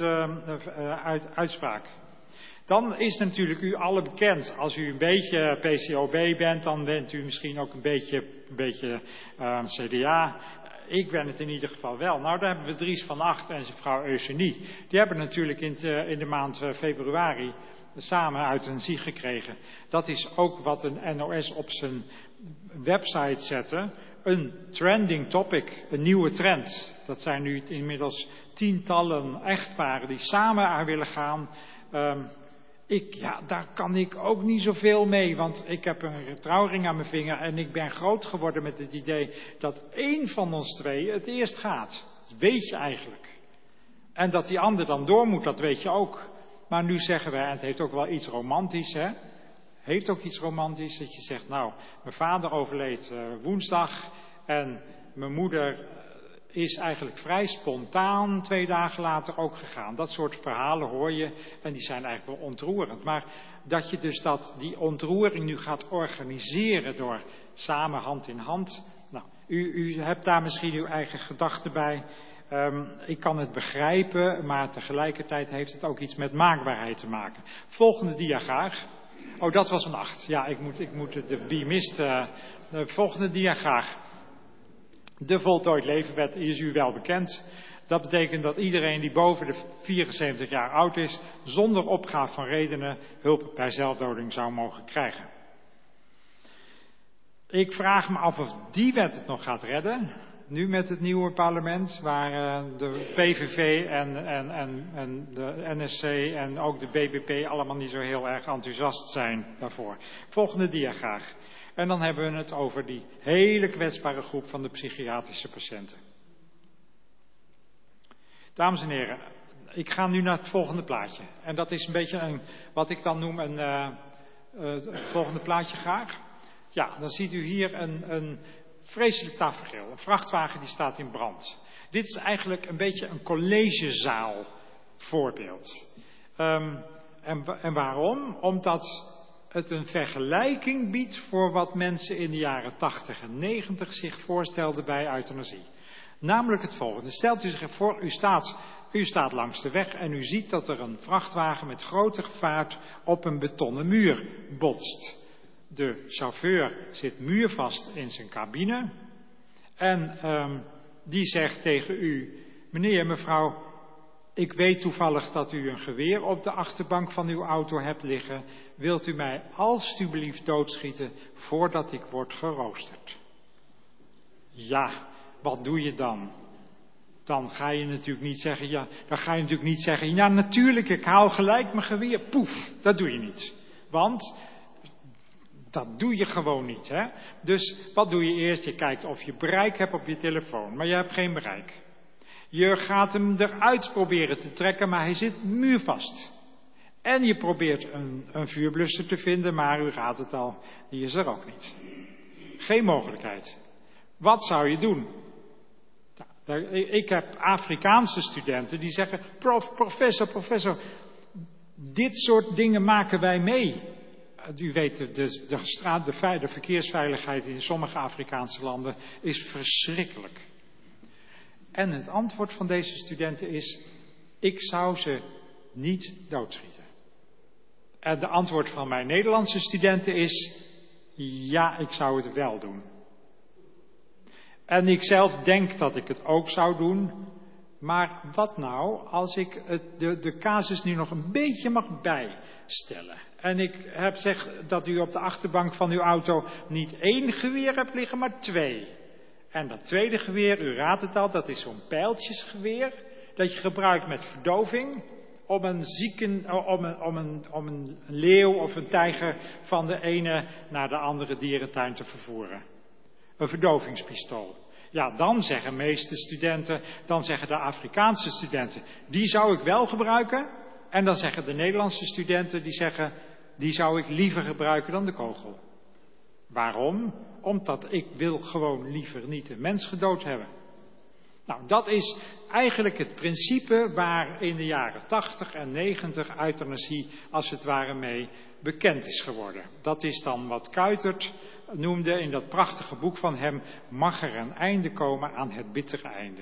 uitspraak. Dan is natuurlijk u allen bekend, als u een beetje PCOB bent, dan bent u misschien ook een beetje CDA. Ik ben het in ieder geval wel. Nou, daar hebben we Dries van Acht en zijn vrouw Eugenie. Die hebben natuurlijk in de maand februari samen euthanasie gekregen. Dat is ook wat een NOS op zijn website zette. Een trending topic, een nieuwe trend. Dat zijn nu inmiddels tientallen echtparen die samen aan willen gaan. Daar kan ik ook niet zoveel mee, want ik heb een trouwring aan mijn vinger en ik ben groot geworden met het idee dat één van ons twee het eerst gaat. Dat weet je eigenlijk. En dat die ander dan door moet, dat weet je ook. Maar nu zeggen wij, en het heeft ook wel iets romantisch, hè. Heeft ook iets romantisch dat je zegt, nou, mijn vader overleed woensdag en mijn moeder is eigenlijk vrij spontaan 2 dagen later ook gegaan. Dat soort verhalen hoor je en die zijn eigenlijk wel ontroerend. Maar dat je dus die ontroering nu gaat organiseren door samen hand in hand. Nou, u hebt daar misschien uw eigen gedachten bij. Ik kan het begrijpen, maar tegelijkertijd heeft het ook iets met maakbaarheid te maken. Volgende dia graag. Oh, dat was een 8. Ja, ik moet de mist. Volgende dia graag. De voltooid levenwet is u wel bekend. Dat betekent dat iedereen die boven de 74 jaar oud is, zonder opgaaf van redenen, hulp bij zelfdoding zou mogen krijgen. Ik vraag me af of die wet het nog gaat redden. Nu met het nieuwe parlement, waar de PVV en de NSC en ook de BBP allemaal niet zo heel erg enthousiast zijn daarvoor. Volgende dia graag. En dan hebben we het over die hele kwetsbare groep van de psychiatrische patiënten. Dames en heren, ik ga nu naar het volgende plaatje. En dat is een beetje wat ik dan noem het volgende plaatje graag. Ja, dan ziet u hier een vreselijk tafereel. Een vrachtwagen die staat in brand. Dit is eigenlijk een beetje een collegezaal voorbeeld. En waarom? Omdat het een vergelijking biedt voor wat mensen in de jaren 80 en 90 zich voorstelden bij euthanasie. Namelijk het volgende. Stelt u zich voor, u staat langs de weg en u ziet dat er een vrachtwagen met grote vaart op een betonnen muur botst. De chauffeur zit muurvast in zijn cabine en die zegt tegen u: meneer, mevrouw, ik weet toevallig dat u een geweer op de achterbank van uw auto hebt liggen. Wilt u mij alstublieft doodschieten voordat ik word geroosterd? Ja, wat doe je dan? Dan ga je natuurlijk niet zeggen, ja natuurlijk, ik haal gelijk mijn geweer. Poef, dat doe je niet. Want dat doe je gewoon niet, hè? Dus wat doe je eerst? Je kijkt of je bereik hebt op je telefoon, maar je hebt geen bereik. Je gaat hem eruit proberen te trekken, maar hij zit muurvast. En je probeert een vuurblusser te vinden, maar u raadt het al, die is er ook niet. Geen mogelijkheid. Wat zou je doen? Ik heb Afrikaanse studenten die zeggen: professor, dit soort dingen maken wij mee. U weet, de verkeersveiligheid in sommige Afrikaanse landen is verschrikkelijk. En het antwoord van deze studenten is: ik zou ze niet doodschieten. En de antwoord van mijn Nederlandse studenten is: ja, ik zou het wel doen. En ik zelf denk dat ik het ook zou doen. Maar wat nou als ik de casus nu nog een beetje mag bijstellen. En ik heb zeg dat u op de achterbank van uw auto niet 1 geweer hebt liggen, maar 2. En dat tweede geweer, u raadt het al, dat is zo'n pijltjesgeweer. Dat je gebruikt met verdoving om een leeuw of een tijger van de ene naar de andere dierentuin te vervoeren. Een verdovingspistool. Ja, dan zeggen meeste studenten, dan zeggen de Afrikaanse studenten, die zou ik wel gebruiken. En dan zeggen de Nederlandse studenten, die zeggen, die zou ik liever gebruiken dan de kogel. Waarom? Omdat ik wil gewoon liever niet een mens gedood hebben. Nou, dat is eigenlijk het principe waar in de jaren 80 en 90 euthanasie als het ware mee bekend is geworden. Dat is dan wat Kuijtert noemde in dat prachtige boek van hem: mag er een einde komen aan het bittere einde.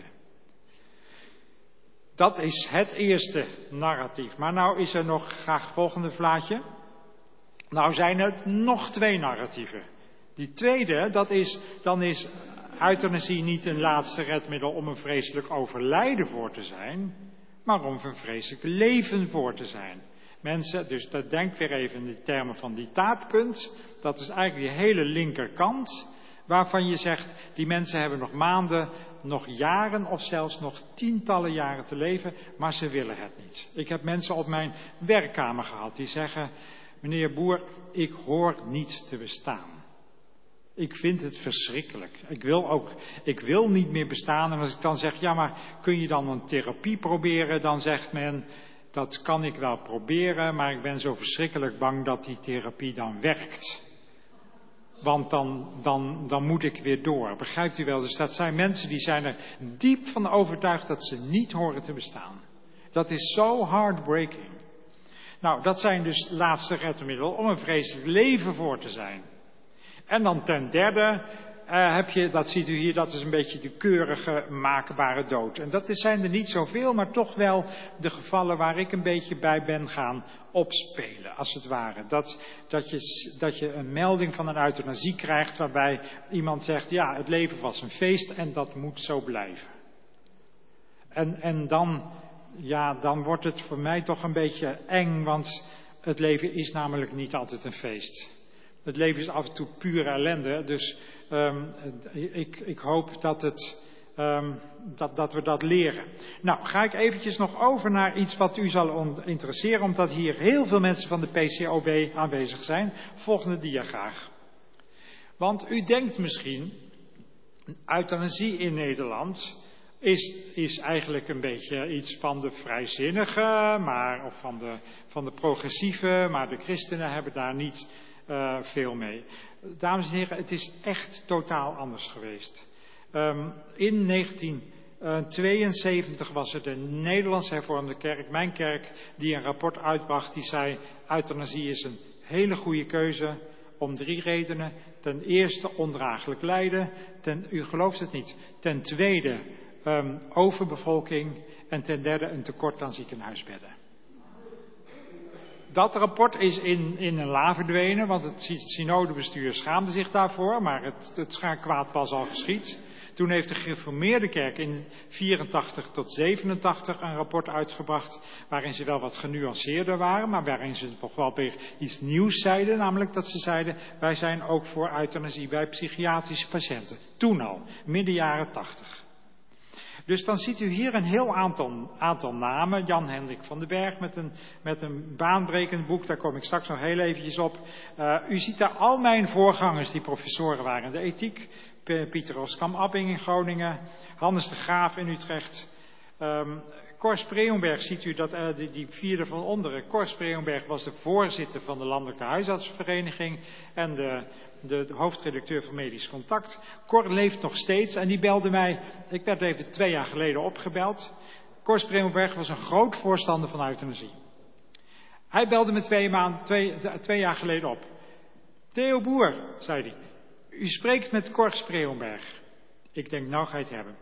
Dat is het eerste narratief. Maar nou is er nog graag het volgende vlaatje. Nou zijn er nog 2 narratieven. Die tweede, dan is euthanasie niet een laatste redmiddel om een vreselijk overlijden voor te zijn, maar om een vreselijk leven voor te zijn. Mensen, dus dat denk weer even in de termen van die taartpunt. Dat is eigenlijk die hele linkerkant, waarvan je zegt, die mensen hebben nog maanden, nog jaren of zelfs nog tientallen jaren te leven, maar ze willen het niet. Ik heb mensen op mijn werkkamer gehad die zeggen: meneer Boer, ik hoor niet te bestaan. Ik vind het verschrikkelijk. Ik wil niet meer bestaan. En als ik dan zeg, ja, maar kun je dan een therapie proberen? Dan zegt men, dat kan ik wel proberen, maar ik ben zo verschrikkelijk bang dat die therapie dan werkt. Want dan moet ik weer door. Begrijpt u wel? Dus dat zijn mensen die zijn er diep van overtuigd dat ze niet horen te bestaan. Dat is zo heartbreaking. Nou, dat zijn dus laatste redmiddelen om een vreselijk leven voor te zijn. En dan ten derde heb je, dat ziet u hier, dat is een beetje de keurige maakbare dood. En dat zijn er niet zoveel, maar toch wel de gevallen waar ik een beetje bij ben gaan opspelen, als het ware. Dat je een melding van een euthanasie krijgt waarbij iemand zegt, ja, het leven was een feest en dat moet zo blijven. En dan wordt het voor mij toch een beetje eng, want het leven is namelijk niet altijd een feest. Het leven is af en toe pure ellende, dus ik hoop dat we dat leren. Nou, ga ik eventjes nog over naar iets wat u zal interesseren, omdat hier heel veel mensen van de PCOB aanwezig zijn. Volgende dia graag. Want u denkt misschien, euthanasie in Nederland is eigenlijk een beetje iets van de vrijzinnigen, of van de progressieven, maar de christenen hebben daar niet veel mee. Dames en heren, het is echt totaal anders geweest. In 1972 was het de Nederlands Hervormde Kerk, mijn kerk, die een rapport uitbracht die zei: euthanasie is een hele goede keuze om 3 redenen. Ten eerste ondraaglijk lijden, u gelooft het niet. Ten tweede overbevolking en ten derde een tekort aan ziekenhuisbedden. Dat rapport is in een la verdwenen, want het synodebestuur schaamde zich daarvoor, maar het kwaad was al geschied. Toen heeft de gereformeerde kerk in 84 tot 87 een rapport uitgebracht, waarin ze wel wat genuanceerder waren, maar waarin ze toch wel weer iets nieuws zeiden, namelijk dat ze zeiden: wij zijn ook voor euthanasie bij psychiatrische patiënten. Toen al, midden jaren 80. Dus dan ziet u hier een heel aantal namen. Jan Hendrik van den Berg met een baanbrekend boek, daar kom ik straks nog heel eventjes op. U ziet daar al mijn voorgangers die professoren waren in de ethiek. Pieter Oskam-Apping in Groningen, Hannes de Graaf in Utrecht. Cor Spreeuwenberg, ziet u dat die vierde van onderen. Cor Spreeuwenberg was de voorzitter van de Landelijke Huisartsenvereniging en de hoofdredacteur van Medisch Contact. Cor leeft nog steeds en die belde mij. Ik werd even 2 jaar geleden opgebeld. Cor Spreeuwenberg was een groot voorstander van euthanasie. Hij belde me 2 jaar geleden op. Theo Boer, zei hij. U spreekt met Cor Spreeuwenberg. Ik denk, nou ga je het hebben.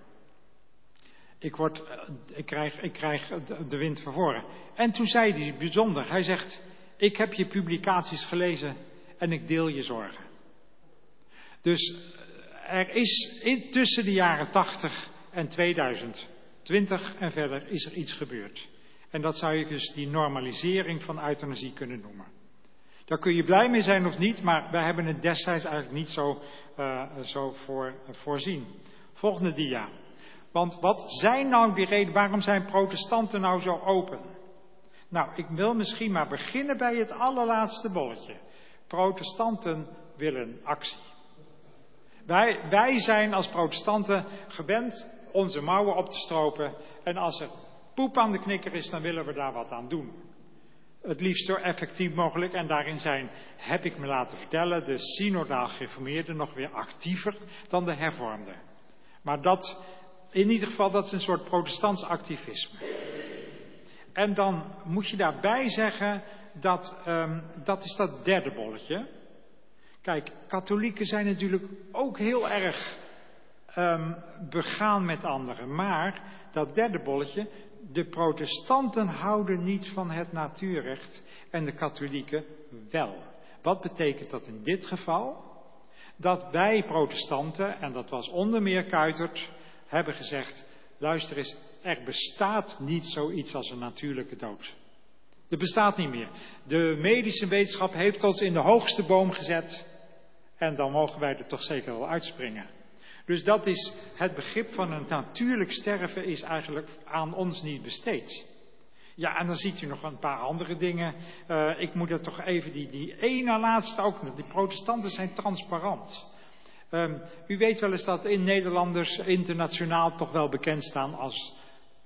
Ik krijg de wind van voren. En toen zei hij bijzonder. Hij zegt: ik heb je publicaties gelezen en ik deel je zorgen. Dus er is tussen de jaren 80 en 2020 en verder is er iets gebeurd. En dat zou je dus die normalisering van euthanasie kunnen noemen. Daar kun je blij mee zijn of niet, maar wij hebben het destijds eigenlijk niet zo voorzien. Volgende dia. Want wat zijn nou die reden, waarom zijn protestanten nou zo open? Nou, ik wil misschien maar beginnen bij het allerlaatste bolletje. Protestanten willen actie. Wij zijn als protestanten gewend onze mouwen op te stropen. En als er poep aan de knikker is, dan willen we daar wat aan doen. Het liefst zo effectief mogelijk. En daarin zijn, heb ik me laten vertellen, de synodaal gereformeerden nog weer actiever dan de hervormden. Maar dat, in ieder geval, dat is een soort protestants activisme. En dan moet je daarbij zeggen, dat is dat derde bolletje. Kijk, katholieken zijn natuurlijk ook heel erg begaan met anderen. Maar dat derde bolletje, de protestanten houden niet van het natuurrecht en de katholieken wel. Wat betekent dat in dit geval? Dat wij protestanten, en dat was onder meer Kuijtert, hebben gezegd: luister eens, er bestaat niet zoiets als een natuurlijke dood. Er bestaat niet meer. De medische wetenschap heeft ons in de hoogste boom gezet en dan mogen wij er toch zeker wel uitspringen. Dus dat is het begrip van een natuurlijk sterven is eigenlijk aan ons niet besteed. Ja, en dan ziet u nog een paar andere dingen. Ik moet er toch even die ene laatste ook nog. Die protestanten zijn transparant. U weet wel eens dat in Nederlanders internationaal toch wel bekend staan als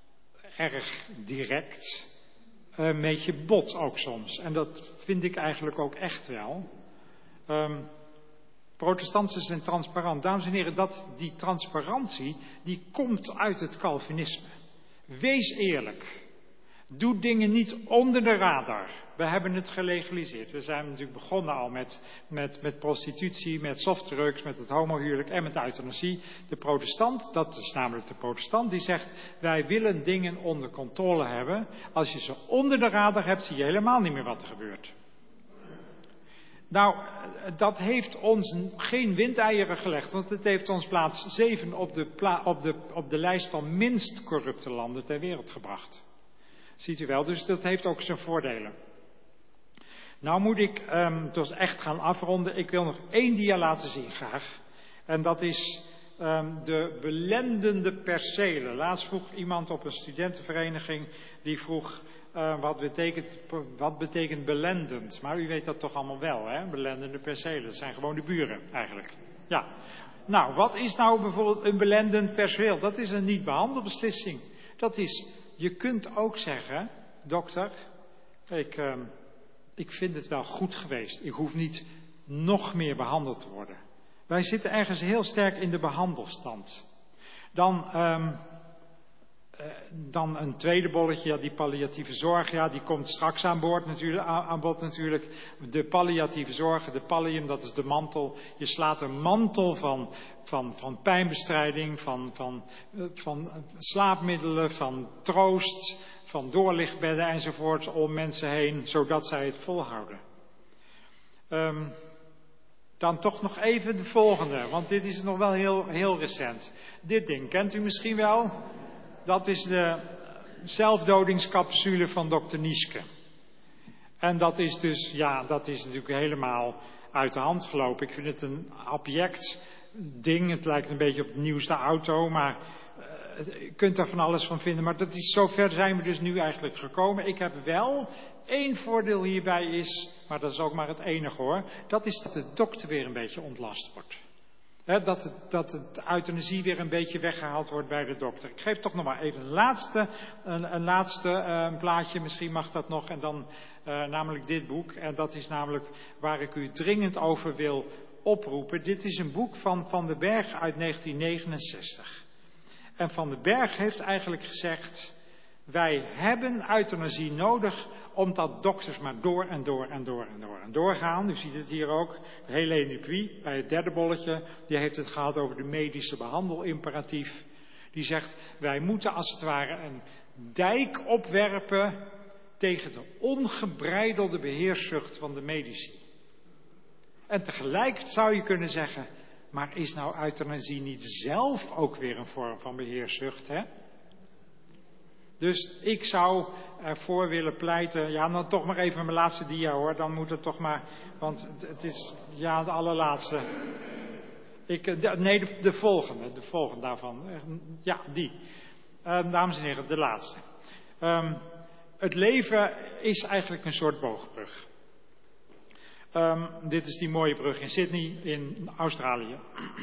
erg direct. Een beetje bot ook soms. En dat vind ik eigenlijk ook echt wel. Protestanten zijn transparant. Dames en heren, die transparantie, die komt uit het Calvinisme. Wees eerlijk. Doe dingen niet onder de radar. We hebben het gelegaliseerd. We zijn natuurlijk begonnen al met prostitutie, met softdrugs, met het homohuwelijk en met euthanasie. De protestant, dat is namelijk de protestant, die zegt: wij willen dingen onder controle hebben. Als je ze onder de radar hebt, zie je helemaal niet meer wat er gebeurt. Nou, dat heeft ons geen windeieren gelegd, want het heeft ons plaats 7 op de lijst van minst corrupte landen ter wereld gebracht. Ziet u wel, dus dat heeft ook zijn voordelen. Nou moet ik dus echt gaan afronden. Ik wil nog 1 dia laten zien graag. En dat is de belendende percelen. Laatst vroeg iemand op een studentenvereniging, die vroeg: Wat betekent belendend? Maar u weet dat toch allemaal wel, hè? Belendende percelen, dat zijn gewoon de buren eigenlijk. Ja. Nou, wat is nou bijvoorbeeld een belendend perceel? Dat is een niet-behandelbeslissing. Dat is, je kunt ook zeggen, dokter, ik vind het wel goed geweest. Ik hoef niet nog meer behandeld te worden. Wij zitten ergens heel sterk in de behandelstand. Dan een tweede bolletje, ja, die palliatieve zorg, ja, die komt straks aan bod natuurlijk. De palliatieve zorg, de pallium, dat is de mantel. Je slaat een mantel van pijnbestrijding, van slaapmiddelen, van troost, van doorlichtbedden enzovoort om mensen heen, zodat zij het volhouden. Dan toch nog even de volgende, want dit is nog wel heel recent. Dit ding kent u misschien wel. Dat is de zelfdodingscapsule van dokter Nieske. En dat is dus, ja, dat is natuurlijk helemaal uit de hand gelopen. Ik vind het een abject ding. Het lijkt een beetje op de nieuwste auto, maar je kunt daar van alles van vinden. Maar zover zijn we dus nu eigenlijk gekomen. Ik heb wel één voordeel hierbij is, maar dat is ook maar het enige hoor. Dat is dat de dokter weer een beetje ontlast wordt. Dat het euthanasie weer een beetje weggehaald wordt bij de dokter. Ik geef toch nog maar even een laatste plaatje, misschien mag dat nog. En dan namelijk dit boek. En dat is namelijk waar ik u dringend over wil oproepen. Dit is een boek van Van den Berg uit 1969. En Van den Berg heeft eigenlijk gezegd, wij hebben euthanasie nodig omdat dokters maar door gaan. U ziet het hier ook. Helene Dupuy, bij het derde bolletje, die heeft het gehad over de medische behandelimperatief. Die zegt, wij moeten als het ware een dijk opwerpen tegen de ongebreidelde beheerszucht van de medici. En tegelijk zou je kunnen zeggen, maar is nou euthanasie niet zelf ook weer een vorm van beheerszucht, hè? Dus ik zou ervoor willen pleiten, ja, dan toch maar even mijn laatste dia hoor, dan moet het toch maar, want het is, ja, de allerlaatste. De volgende daarvan. Ja, die. Dames en heren, de laatste. Het leven is eigenlijk een soort boogbrug. Dit is die mooie brug in Sydney in Australië.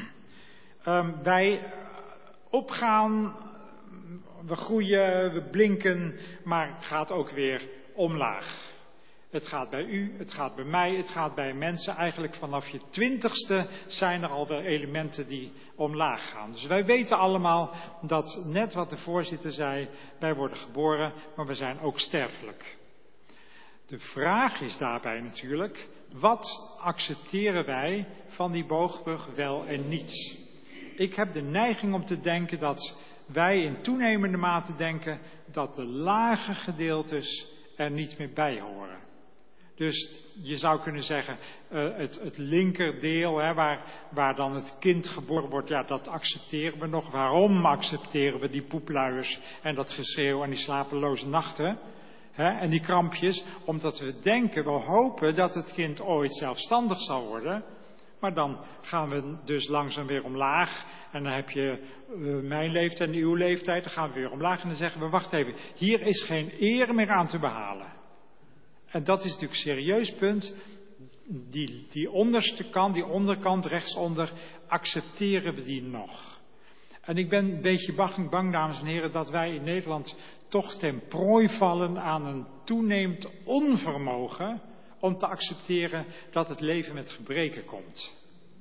Wij opgaan, we groeien, we blinken, maar het gaat ook weer omlaag. Het gaat bij u, het gaat bij mij, het gaat bij mensen. Eigenlijk vanaf je 20ste zijn er alweer elementen die omlaag gaan. Dus wij weten allemaal dat, net wat de voorzitter zei, wij worden geboren, maar we zijn ook sterfelijk. De vraag is daarbij natuurlijk, wat accepteren wij van die boogbrug wel en niet? Ik heb de neiging om te denken dat wij in toenemende mate denken dat de lage gedeeltes er niet meer bij horen. Dus je zou kunnen zeggen, het linkerdeel, hè, waar dan het kind geboren wordt, ja, dat accepteren we nog. Waarom accepteren we die poepluiers en dat geschreeuw en die slapeloze nachten? Hè, en die krampjes? Omdat we denken, we hopen dat het kind ooit zelfstandig zal worden. Maar dan gaan we dus langzaam weer omlaag. En dan heb je mijn leeftijd en uw leeftijd. Dan gaan we weer omlaag. En dan zeggen we, wacht even. Hier is geen eer meer aan te behalen. En dat is natuurlijk een serieus punt. Die onderste kant, die onderkant rechtsonder, accepteren we die nog. En ik ben een beetje bang, dames en heren, dat wij in Nederland toch ten prooi vallen aan een toenemend onvermogen om te accepteren dat het leven met gebreken komt.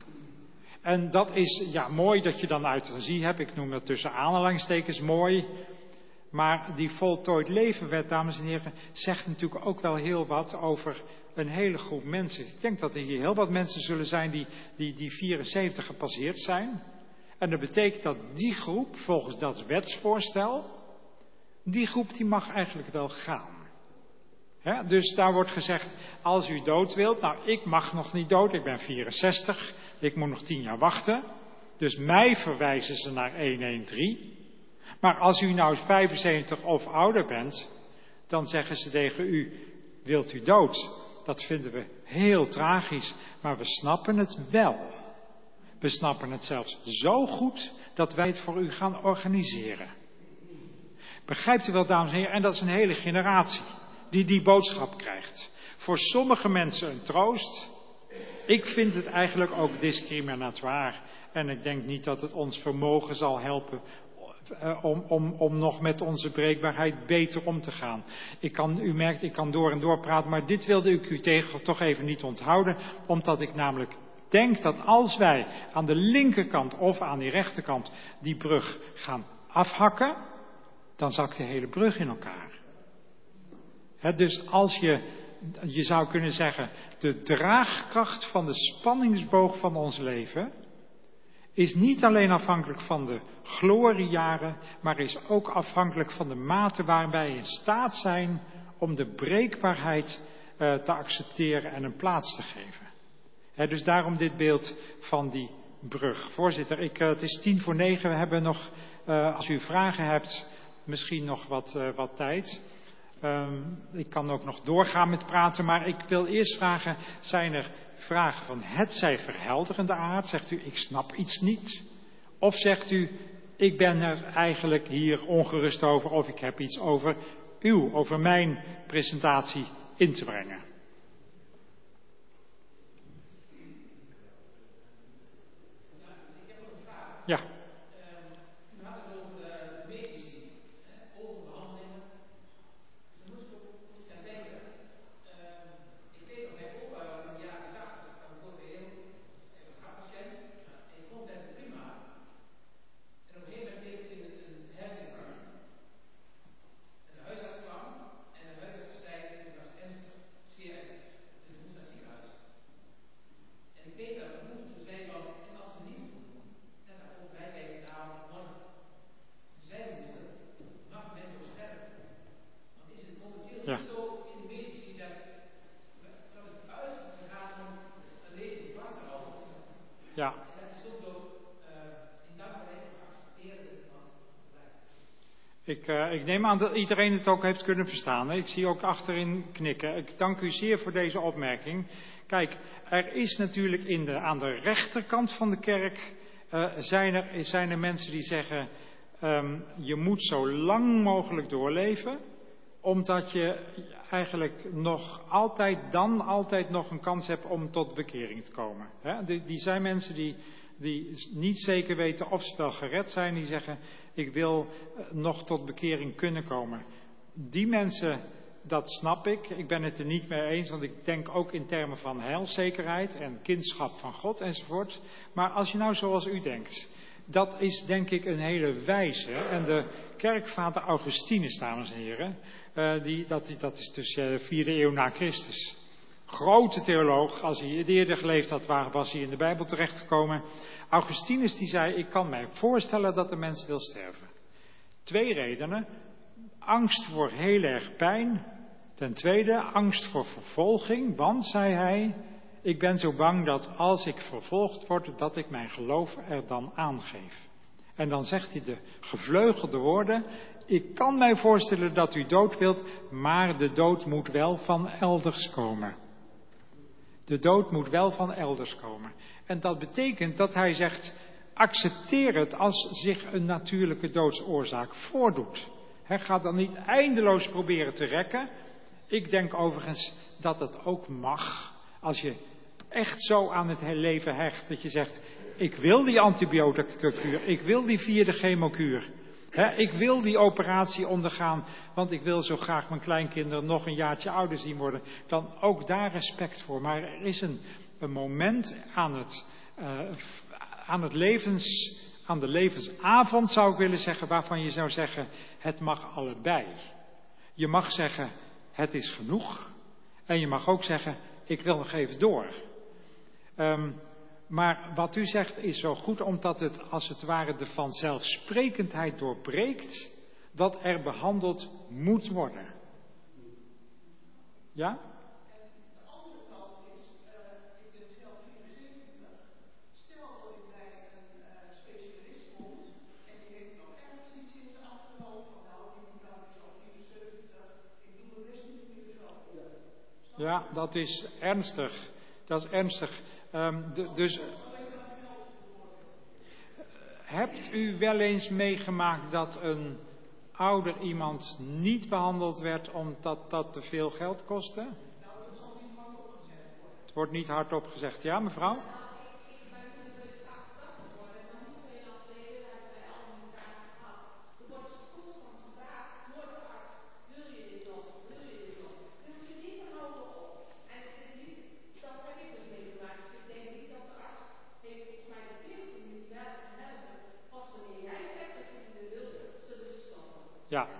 En dat is, ja, mooi dat je dan euthanasie hebt. Ik noem dat tussen aanhalingstekens mooi. Maar die voltooid levenwet, dames en heren, zegt natuurlijk ook wel heel wat over een hele groep mensen. Ik denk dat er hier heel wat mensen zullen zijn die 74 gepasseerd zijn. En dat betekent dat die groep, volgens dat wetsvoorstel, die groep die mag eigenlijk wel gaan. He, dus daar wordt gezegd, als u dood wilt, nou ik mag nog niet dood, ik ben 64, ik moet nog 10 jaar wachten. Dus mij verwijzen ze naar 113. Maar als u nou 75 of ouder bent, dan zeggen ze tegen u, wilt u dood? Dat vinden we heel tragisch, maar we snappen het wel. We snappen het zelfs zo goed dat wij het voor u gaan organiseren. Begrijpt u wel, dames en heren? En dat is een hele generatie. die die boodschap krijgt. Voor sommige mensen een troost. Ik vind het eigenlijk ook discriminatoire. En ik denk niet dat het ons vermogen zal helpen om nog met onze breekbaarheid beter om te gaan. U merkt, ik kan door en door praten, maar dit wilde ik u toch even niet onthouden. Omdat ik namelijk denk dat als wij aan de linkerkant of aan die rechterkant die brug gaan afhakken, dan zakt de hele brug in elkaar. Dus als je zou kunnen zeggen, de draagkracht van de spanningsboog van ons leven is niet alleen afhankelijk van de gloriejaren, maar is ook afhankelijk van de mate waarin wij in staat zijn om de breekbaarheid te accepteren en een plaats te geven. Dus daarom dit beeld van die brug. Voorzitter, het is 8:10. We hebben nog, als u vragen hebt, misschien nog wat tijd. Ik kan ook nog doorgaan met praten, maar ik wil eerst vragen, zijn er vragen van hetzij verhelderende aard? Zegt u, ik snap iets niet? Of zegt u, ik ben er eigenlijk hier ongerust over, of ik heb iets over mijn presentatie in te brengen? Ja. U had het over de medici, over behandelingen. Daar moest ik aan denken. Ik weet nog, mijn opa was in de jaren 80 van de vorige eeuw, een hartpatiënt, en ik vond het prima. En op een gegeven moment bleek het een herseninfarct. En de huisarts kwam, en de huisarts zei, het was ernstig, zeer ernstig. Dus ik moest naar het ziekenhuis. En ik weet dat mijn moeder toen zei van, en als we niets doen, en dan overlijdt hij de avond morgen. Zijn moeder mag mensen ook sterven. Want is het momenteel niet zo in de medici dat het uiterste gaat om een leven vast te houden. Ja. En dat is soms ook in dankbaarheid accepteren wat blijft. Ik neem aan dat iedereen het ook heeft kunnen verstaan. Ik zie ook achterin knikken. Ik dank u zeer voor deze opmerking. Kijk, er is natuurlijk aan de rechterkant van de kerk zijn er mensen die zeggen, je moet zo lang mogelijk doorleven, omdat je eigenlijk nog altijd nog een kans hebt om tot bekering te komen. Die zijn mensen die niet zeker weten of ze wel gered zijn, die zeggen, ik wil nog tot bekering kunnen komen. Die mensen, dat snap ik. Ik ben het er niet mee eens, want ik denk ook in termen van heilzekerheid en kindschap van God enzovoort. Maar als je nou zoals u denkt, dat is denk ik een hele wijze. En de kerkvader Augustinus, dames en heren, dat is dus de 4e eeuw na Christus. Grote theoloog, als hij eerder geleefd had, was hij in de Bijbel terechtgekomen. Augustinus die zei, ik kan mij voorstellen dat de mens wil sterven. 2 redenen. Angst voor heel erg pijn. Ten tweede, angst voor vervolging. Want, zei hij, ik ben zo bang dat als ik vervolgd word, dat ik mijn geloof er dan aangeef. En dan zegt hij de gevleugelde woorden, ik kan mij voorstellen dat u dood wilt, maar de dood moet wel van elders komen. De dood moet wel van elders komen. En dat betekent dat hij zegt, accepteer het als zich een natuurlijke doodsoorzaak voordoet. Ga dan niet eindeloos proberen te rekken. Ik denk overigens dat het ook mag. Als je echt zo aan het leven hecht, dat je zegt, ik wil die antibiotica-kuur, ik wil die 4e chemokuur. Ik wil die operatie ondergaan, want ik wil zo graag mijn kleinkinderen nog een jaartje ouder zien worden. Dan ook daar respect voor. Maar er is een moment aan de levensavond, zou ik willen zeggen, waarvan je zou zeggen, het mag allebei. Je mag zeggen, het is genoeg. En je mag ook zeggen, ik wil nog even door. Maar wat u zegt is zo goed, omdat het als het ware de vanzelfsprekendheid doorbreekt dat er behandeld moet worden. Ja? De andere kant is, ik ben zelf 74. Stel dat ik bij een specialist kom en die heeft nog ergens iets in zijn achterhoofd van, nou, die mevrouw is al 74, ik doe mijn best niet meer zo. Ja, dat is ernstig. Dat is ernstig. Dus hebt u wel eens meegemaakt dat een ouder iemand niet behandeld werd omdat dat te veel geld kostte? Het wordt niet hardop gezegd. Ja, mevrouw? Ja.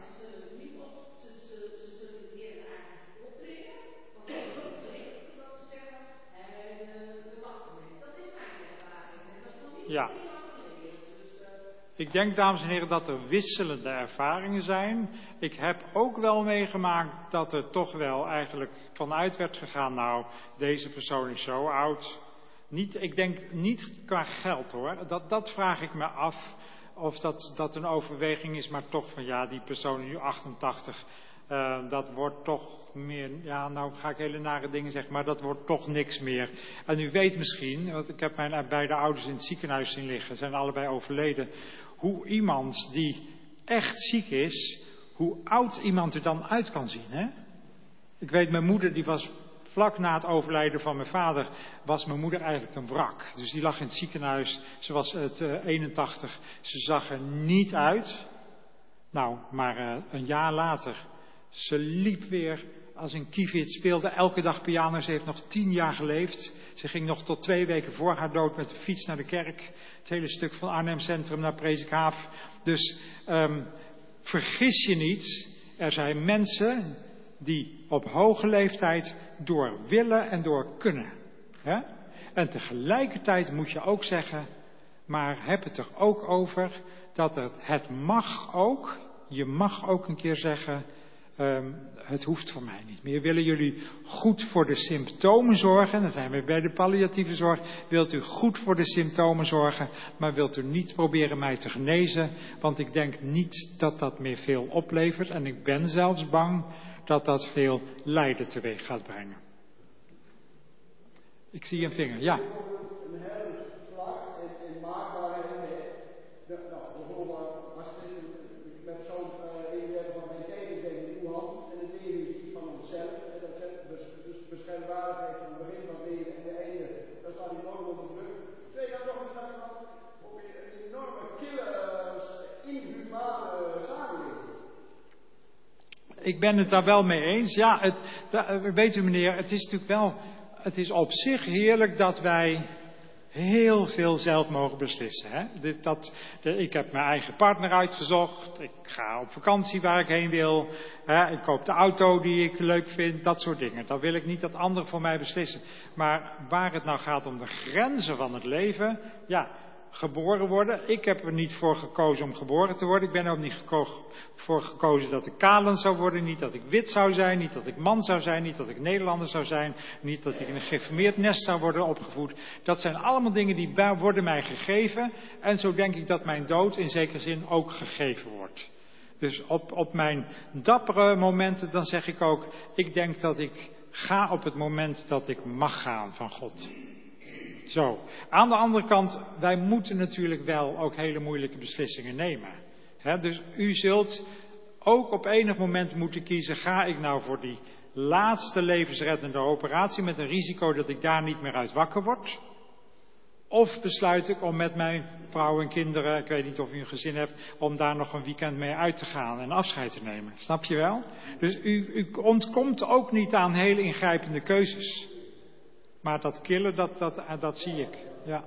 Ja. Ik denk, dames en heren, dat er wisselende ervaringen zijn. Ik heb ook wel meegemaakt dat er toch wel eigenlijk vanuit werd gegaan, nou, deze persoon is zo oud. Ik denk niet qua geld hoor, dat vraag ik me af. Of dat een overweging is, maar toch van ja, die persoon nu 88, dat wordt toch meer, ja nou ga ik hele nare dingen zeggen, maar dat wordt toch niks meer. En u weet misschien, want ik heb mijn beide ouders in het ziekenhuis zien liggen, zijn allebei overleden, hoe iemand die echt ziek is, hoe oud iemand er dan uit kan zien. Hè? Ik weet, mijn moeder die was vlak na het overlijden van mijn vader, was mijn moeder eigenlijk een wrak. Dus die lag in het ziekenhuis, ze was 81, ze zag er niet uit. Nou, maar een jaar later, ze liep weer als een kievit, speelde elke dag piano, ze heeft nog 10 jaar geleefd. Ze ging nog tot 2 weken voor haar dood met de fiets naar de kerk. Het hele stuk van Arnhem Centrum naar Presikhaaf. Dus vergis je niet, er zijn mensen die op hoge leeftijd door willen en door kunnen. Hè? En tegelijkertijd moet je ook zeggen, maar heb het er ook over dat het mag ook, je mag ook een keer zeggen, het hoeft voor mij niet meer. Willen jullie goed voor de symptomen zorgen? Dan zijn we bij de palliatieve zorg. Wilt u goed voor de symptomen zorgen, maar wilt u niet proberen mij te genezen? Want ik denk niet dat dat meer veel oplevert. En ik ben zelfs bang dat dat veel lijden teweeg gaat brengen. Ik zie een vinger, ja. Een heel vlak en maakbare bijvoorbeeld als met zo'n van mijn tegen zeggen uw hand en het leven is iets van onszelf. En dat zet dus beschermbaarheid van het begin van het leven en de einde, dat staat enorm onder druk. Twee, dan nog een dag van een enorme kille, inhumane samenleving. Ik ben het daar wel mee eens. Ja, weet u meneer, het is natuurlijk wel, het is op zich heerlijk dat wij heel veel zelf mogen beslissen. Hè? Ik heb mijn eigen partner uitgezocht. Ik ga op vakantie waar ik heen wil. Hè? Ik koop de auto die ik leuk vind. Dat soort dingen. Dan wil ik niet dat anderen voor mij beslissen. Maar waar het nou gaat om de grenzen van het leven. Ja, geboren worden. Ik heb er niet voor gekozen om geboren te worden. Ik ben er ook niet voor gekozen dat ik Kalen zou worden. Niet dat ik wit zou zijn. Niet dat ik man zou zijn. Niet dat ik Nederlander zou zijn. Niet dat ik in een geïnformeerd nest zou worden opgevoed. Dat zijn allemaal dingen die worden mij gegeven. En zo denk ik dat mijn dood in zekere zin ook gegeven wordt. Dus op mijn dappere momenten dan zeg ik ook. Ik denk dat ik ga op het moment dat ik mag gaan van God. Zo. Aan de andere kant, wij moeten natuurlijk wel ook hele moeilijke beslissingen nemen. Dus u zult ook op enig moment moeten kiezen, ga ik nou voor die laatste levensreddende operatie met een risico dat ik daar niet meer uit wakker word? Of besluit ik om met mijn vrouw en kinderen, ik weet niet of u een gezin hebt, om daar nog een weekend mee uit te gaan en afscheid te nemen. Snap je wel? Dus u ontkomt ook niet aan hele ingrijpende keuzes. Maar dat killen, dat zie ik. Ja.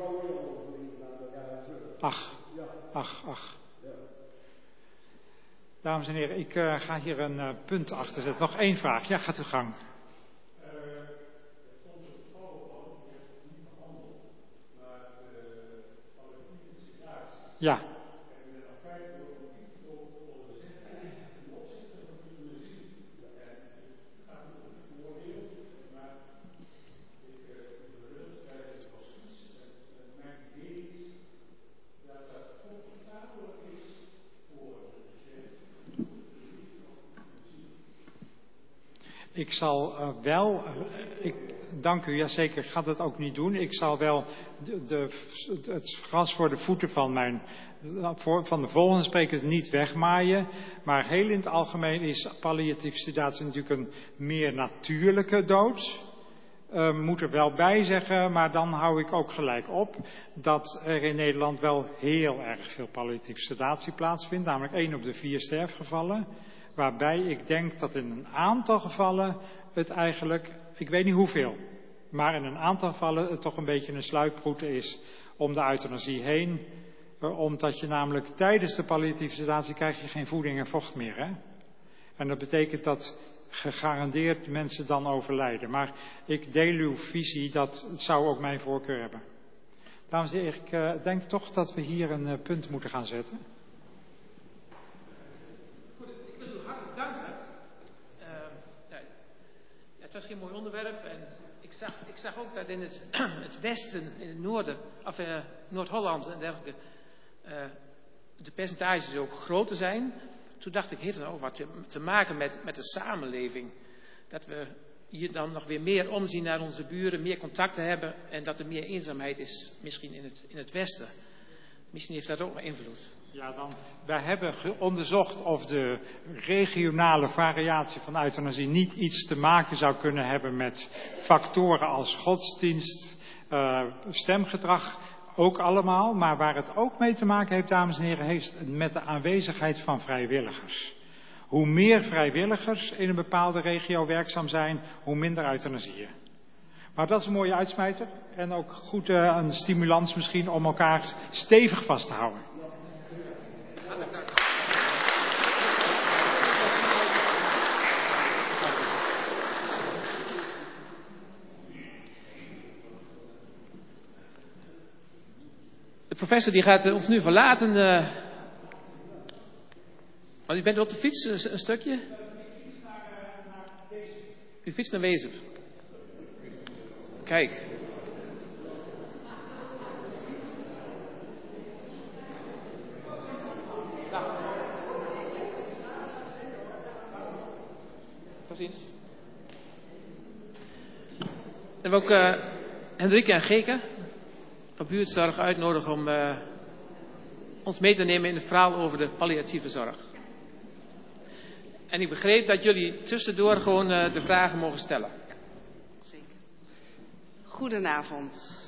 Ach. Dames en heren, ik ga hier een punt achter zetten. Nog 1 vraag. Ja, gaat uw gang. Ja. Ik zal dank u, jazeker, ik ga dat ook niet doen. Ik zal wel het gras voor de voeten van de volgende spreker niet wegmaaien. Maar heel in het algemeen is palliatieve sedatie natuurlijk een meer natuurlijke dood. Moet er wel bij zeggen, maar dan hou ik ook gelijk op dat er in Nederland wel heel erg veel palliatieve sedatie plaatsvindt. Namelijk 1 op de 4 sterfgevallen. Waarbij ik denk dat in een aantal gevallen het eigenlijk, ik weet niet hoeveel, maar in een aantal gevallen het toch een beetje een sluiproute is om de euthanasie heen. Omdat je namelijk tijdens de palliatieve sedatie krijg je geen voeding en vocht meer. Hè? En dat betekent dat gegarandeerd mensen dan overlijden. Maar ik deel uw visie, dat zou ook mijn voorkeur hebben. Dames en heren, ik denk toch dat we hier een punt moeten gaan zetten. Goed, ik wil u hartelijk danken. Het was geen mooi onderwerp en ik zag ook dat in het westen, in het noorden, of Noord-Holland en dergelijke, de percentages ook groter zijn. Toen dacht ik, heeft het ook wat te maken met de samenleving. Dat we hier dan nog weer meer omzien naar onze buren, meer contacten hebben en dat er meer eenzaamheid is, misschien in het westen. Misschien heeft dat ook een invloed. Ja, wij hebben onderzocht of de regionale variatie van euthanasie niet iets te maken zou kunnen hebben met factoren als godsdienst, stemgedrag, ook allemaal. Maar waar het ook mee te maken heeft, dames en heren, heeft met de aanwezigheid van vrijwilligers. Hoe meer vrijwilligers in een bepaalde regio werkzaam zijn, hoe minder euthanasieën. Maar dat is een mooie uitsmijter en ook goed een stimulans misschien om elkaar stevig vast te houden. De professor die gaat ons nu verlaten. U bent op de fiets een stukje? U fietst naar Wezep. Kijk. Tot ziens. Dan wil ik Hendrike en Geke van buurtzorg uitnodigen om ons mee te nemen in het verhaal over de palliatieve zorg. En ik begreep dat jullie tussendoor gewoon de vragen mogen stellen. Zeker. Goedenavond.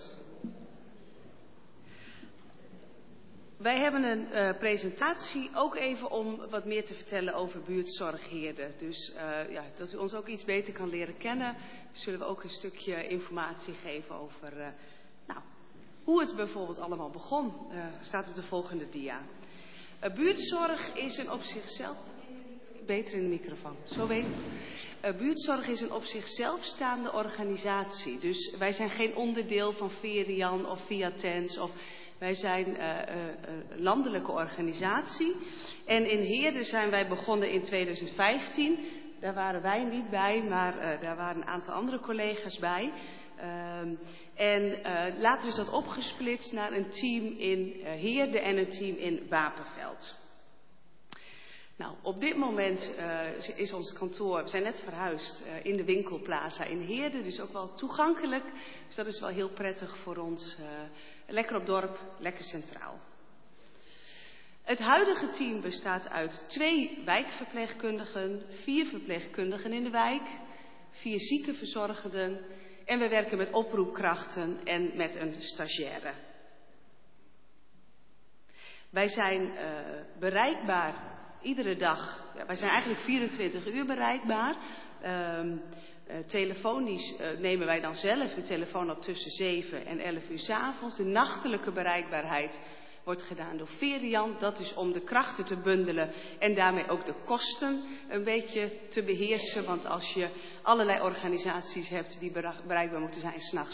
Wij hebben een presentatie ook even om wat meer te vertellen over buurtzorgheerden. Dus dat u ons ook iets beter kan leren kennen, zullen we ook een stukje informatie geven over hoe het bijvoorbeeld allemaal begon. Staat op de volgende dia. Buurtzorg is een op zichzelf... Beter in de microfoon, zo weet ik. Buurtzorg is een op zichzelf staande organisatie. Dus wij zijn geen onderdeel van Verian of Viatens. Wij zijn een landelijke organisatie. En in Heerden zijn wij begonnen in 2015. Daar waren wij niet bij, maar daar waren een aantal andere collega's bij. Later is dat opgesplitst naar een team in Heerden en een team in Wapenveld. Nou, op dit moment is ons kantoor, we zijn net verhuisd in de winkelplaza in Heerden, dus ook wel toegankelijk. Dus dat is wel heel prettig voor ons. Lekker op dorp, lekker centraal. Het huidige team bestaat uit 2 wijkverpleegkundigen, 4 verpleegkundigen in de wijk, 4 ziekenverzorgenden en we werken met oproepkrachten en met een stagiaire. Wij zijn bereikbaar iedere dag. Ja, wij zijn eigenlijk 24 uur bereikbaar. Telefonisch nemen wij dan zelf de telefoon op tussen 7 en 11 uur 's avonds. De nachtelijke bereikbaarheid wordt gedaan door Verian. Dat is om de krachten te bundelen en daarmee ook de kosten een beetje te beheersen. Want als je allerlei organisaties hebt die bereikbaar moeten zijn 's nachts,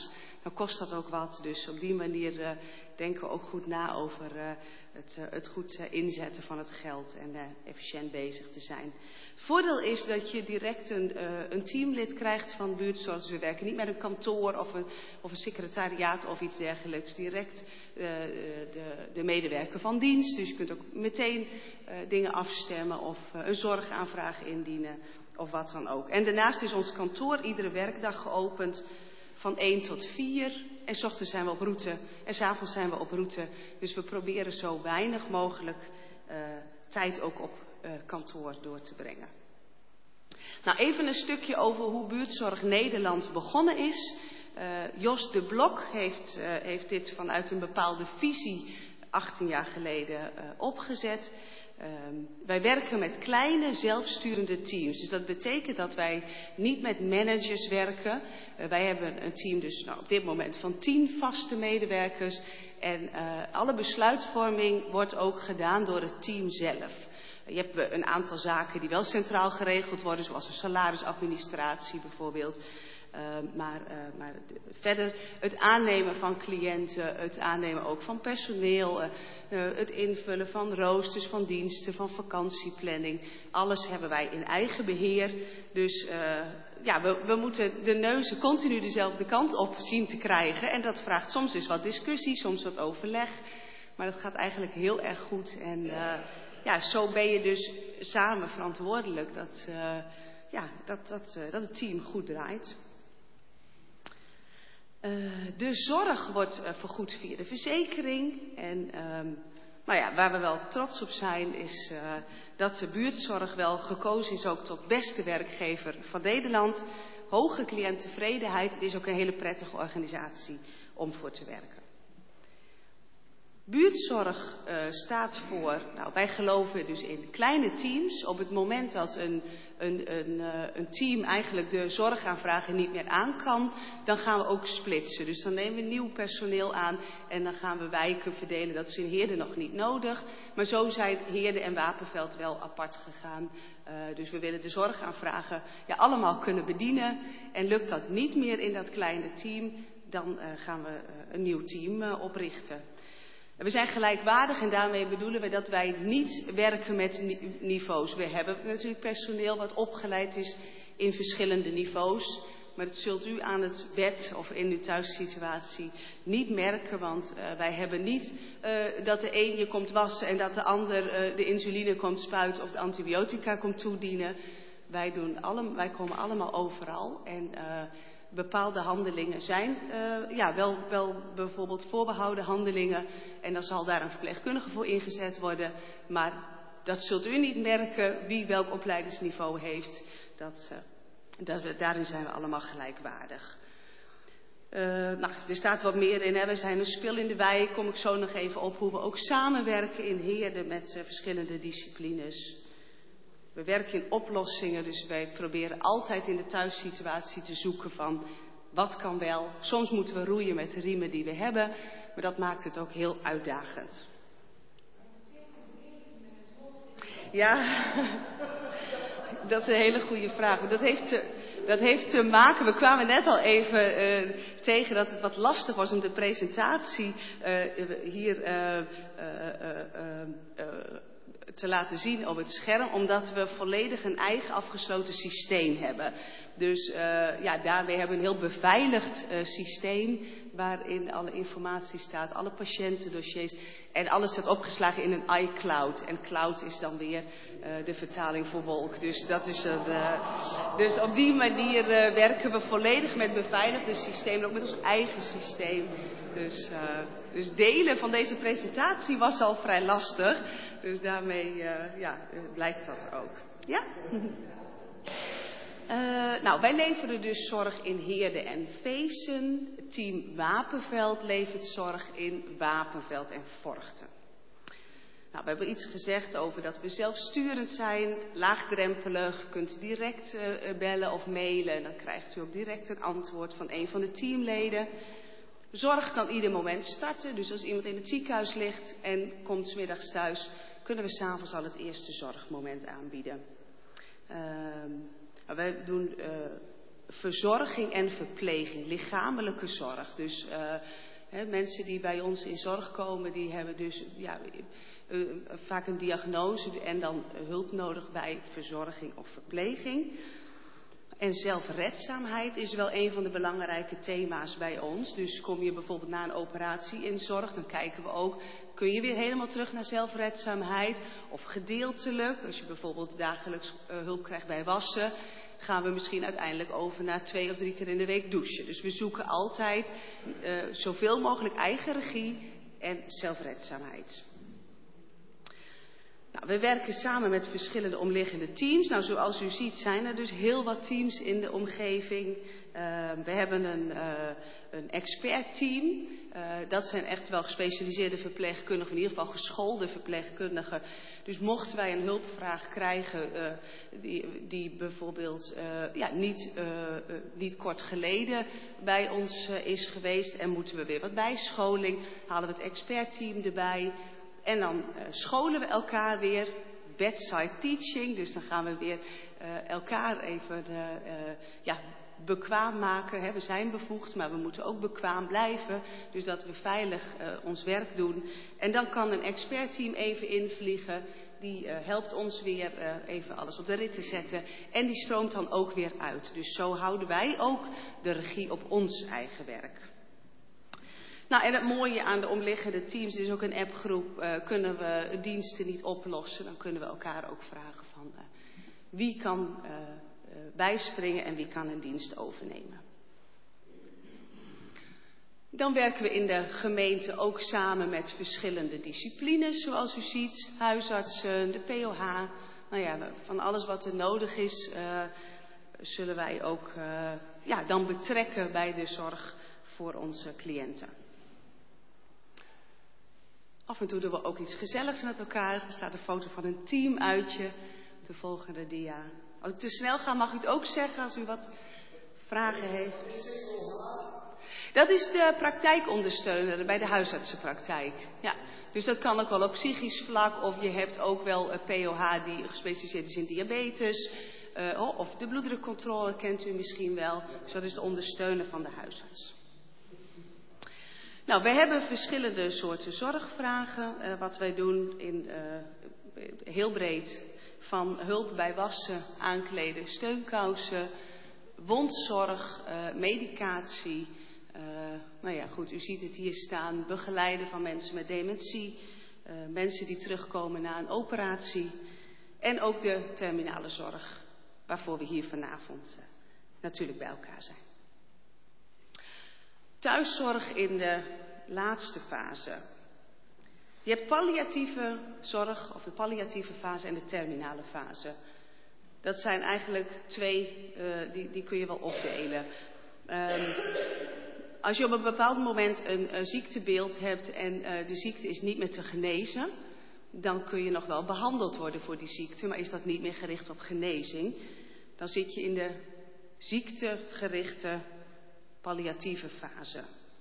dan kost dat ook wat. Dus op die manier denken we ook goed na over het goed inzetten van het geld en efficiënt bezig te zijn. Het voordeel is dat je direct een teamlid krijgt van buurtzorg. Dus we werken niet met een kantoor of een secretariaat of iets dergelijks. Direct de medewerker van dienst. Dus je kunt ook meteen dingen afstemmen of een zorgaanvraag indienen of wat dan ook. En daarnaast is ons kantoor iedere werkdag geopend van 1 tot 4. En 's ochtends zijn we op route en 's avonds zijn we op route. Dus we proberen zo weinig mogelijk tijd ook op kantoor door te brengen. Nou, even een stukje over hoe Buurtzorg Nederland begonnen is. Jos de Blok heeft dit vanuit een bepaalde visie 18 jaar geleden opgezet. Wij werken met kleine zelfsturende teams. Dus dat betekent dat wij niet met managers werken. Wij hebben een team dus op dit moment van 10 vaste medewerkers. En alle besluitvorming wordt ook gedaan door het team zelf. Je hebt een aantal zaken die wel centraal geregeld worden, zoals een salarisadministratie bijvoorbeeld. Maar verder het aannemen van cliënten, het aannemen ook van personeel, het invullen van roosters, van diensten, van vakantieplanning. Alles hebben wij in eigen beheer. Dus we moeten de neuzen continu dezelfde kant op zien te krijgen. En dat vraagt soms eens wat discussie, soms wat overleg. Maar dat gaat eigenlijk heel erg goed. En zo ben je dus samen verantwoordelijk dat het team goed draait. De zorg wordt vergoed via de verzekering. En waar we wel trots op zijn is dat de buurtzorg wel gekozen is ook tot beste werkgever van Nederland. Hoge cliënttevredenheid. Het is ook een hele prettige organisatie om voor te werken. Buurtzorg staat voor, wij geloven dus in kleine teams. Op het moment dat een team eigenlijk de zorgaanvragen niet meer aan kan, dan gaan we ook splitsen. Dus dan nemen we nieuw personeel aan en dan gaan we wijken verdelen. Dat is in Heerden nog niet nodig. Maar zo zijn Heerden en Wapenveld wel apart gegaan. Dus we willen de zorgaanvragen allemaal kunnen bedienen. En lukt dat niet meer in dat kleine team, dan gaan we een nieuw team oprichten. We zijn gelijkwaardig en daarmee bedoelen we dat wij niet werken met niveaus. We hebben natuurlijk personeel wat opgeleid is in verschillende niveaus. Maar dat zult u aan het bed of in uw thuissituatie niet merken. Want wij hebben niet dat de een je komt wassen en dat de ander de insuline komt spuiten of de antibiotica komt toedienen. Wij komen allemaal overal. En bepaalde handelingen zijn wel bijvoorbeeld voorbehouden handelingen. En dan zal daar een verpleegkundige voor ingezet worden. Maar dat zult u niet merken wie welk opleidingsniveau heeft. Daarin zijn we allemaal gelijkwaardig. Er staat wat meer in. Hè. We zijn een spil in de wei. Kom ik zo nog even op hoe we ook samenwerken in Heerden met verschillende disciplines. We werken in oplossingen, dus wij proberen altijd in de thuissituatie te zoeken van wat kan wel. Soms moeten we roeien met de riemen die we hebben, maar dat maakt het ook heel uitdagend. Ja, dat is een hele goede vraag. Dat heeft te maken, we kwamen net al even tegen dat het wat lastig was om de presentatie hier te laten zien op het scherm, omdat we volledig een eigen afgesloten systeem hebben. Dus daarmee hebben we een heel beveiligd systeem waarin alle informatie staat, alle patiëntendossiers en alles staat opgeslagen in een iCloud. En cloud is dan weer de vertaling voor wolk. Dus dat is dus op die manier werken we volledig met beveiligde systemen, ook met ons eigen systeem. Dus delen van deze presentatie was al vrij lastig. Dus daarmee blijkt dat ook. Ja? Wij leveren dus zorg in Heerden en Veessen. Team Wapenveld levert zorg in Wapenveld en Vorchten. We hebben iets gezegd over dat we zelfsturend zijn, laagdrempelig. Je kunt direct bellen of mailen. Dan krijgt u ook direct een antwoord van een van de teamleden. Zorg kan ieder moment starten. Dus als iemand in het ziekenhuis ligt en komt 's middags thuis, kunnen we 's avonds al het eerste zorgmoment aanbieden. Wij doen verzorging en verpleging, lichamelijke zorg. Dus mensen die bij ons in zorg komen, die hebben dus vaak een diagnose en dan hulp nodig bij verzorging of verpleging. En zelfredzaamheid is wel een van de belangrijke thema's bij ons. Dus kom je bijvoorbeeld na een operatie in zorg, dan kijken we ook, kun je weer helemaal terug naar zelfredzaamheid? Of gedeeltelijk, als je bijvoorbeeld dagelijks hulp krijgt bij wassen, gaan we misschien uiteindelijk over naar 2 of 3 keer in de week douchen. Dus we zoeken altijd zoveel mogelijk eigen regie en zelfredzaamheid. Nou, we werken samen met verschillende omliggende teams. Nou, zoals u ziet zijn er dus heel wat teams in de omgeving. We hebben een expertteam. Dat zijn echt wel gespecialiseerde verpleegkundigen, in ieder geval geschoolde verpleegkundigen. Dus mochten wij een hulpvraag krijgen die bijvoorbeeld niet kort geleden bij ons is geweest en moeten we weer wat bijscholing, halen we het expertteam erbij. En dan scholen we elkaar weer, bedside teaching, dus dan gaan we weer elkaar even bekwaam maken. Hè. We zijn bevoegd, maar we moeten ook bekwaam blijven, dus dat we veilig ons werk doen. En dan kan een expertteam even invliegen, die helpt ons weer even alles op de rit te zetten en die stroomt dan ook weer uit. Dus zo houden wij ook de regie op ons eigen werk. Nou, en het mooie aan de omliggende teams is ook een appgroep. Kunnen we diensten niet oplossen, dan kunnen we elkaar ook vragen van wie kan bijspringen en wie kan een dienst overnemen. Dan werken we in de gemeente ook samen met verschillende disciplines, zoals u ziet. Huisartsen, de POH. Nou ja, van alles wat er nodig is, zullen wij ook dan betrekken bij de zorg voor onze cliënten. Af en toe doen we ook iets gezelligs met elkaar. Er staat een foto van een teamuitje. De volgende dia. Als ik te snel ga, mag u het ook zeggen als u wat vragen heeft. Dat is de praktijkondersteuner bij de huisartsenpraktijk. Ja, dus dat kan ook wel op psychisch vlak. Of je hebt ook wel een POH die gespecialiseerd is in diabetes. Of de bloeddrukcontrole kent u misschien wel. Dus dat is de ondersteuner van de huisarts. Nou, wij hebben verschillende soorten zorgvragen. Wat wij doen heel breed. Van hulp bij wassen, aankleden, steunkousen, wondzorg, medicatie. U ziet het hier staan. Begeleiden van mensen met dementie. Mensen die terugkomen na een operatie. En ook de terminale zorg. Waarvoor we hier vanavond natuurlijk bij elkaar zijn. Thuiszorg in de laatste fase. Je hebt palliatieve zorg, of de palliatieve fase en de terminale fase. Dat zijn eigenlijk 2, die kun je wel opdelen. Als je op een bepaald moment een ziektebeeld hebt en de ziekte is niet meer te genezen, dan kun je nog wel behandeld worden voor die ziekte, maar is dat niet meer gericht op genezing, dan zit je in de ziektegerichte palliatieve fase.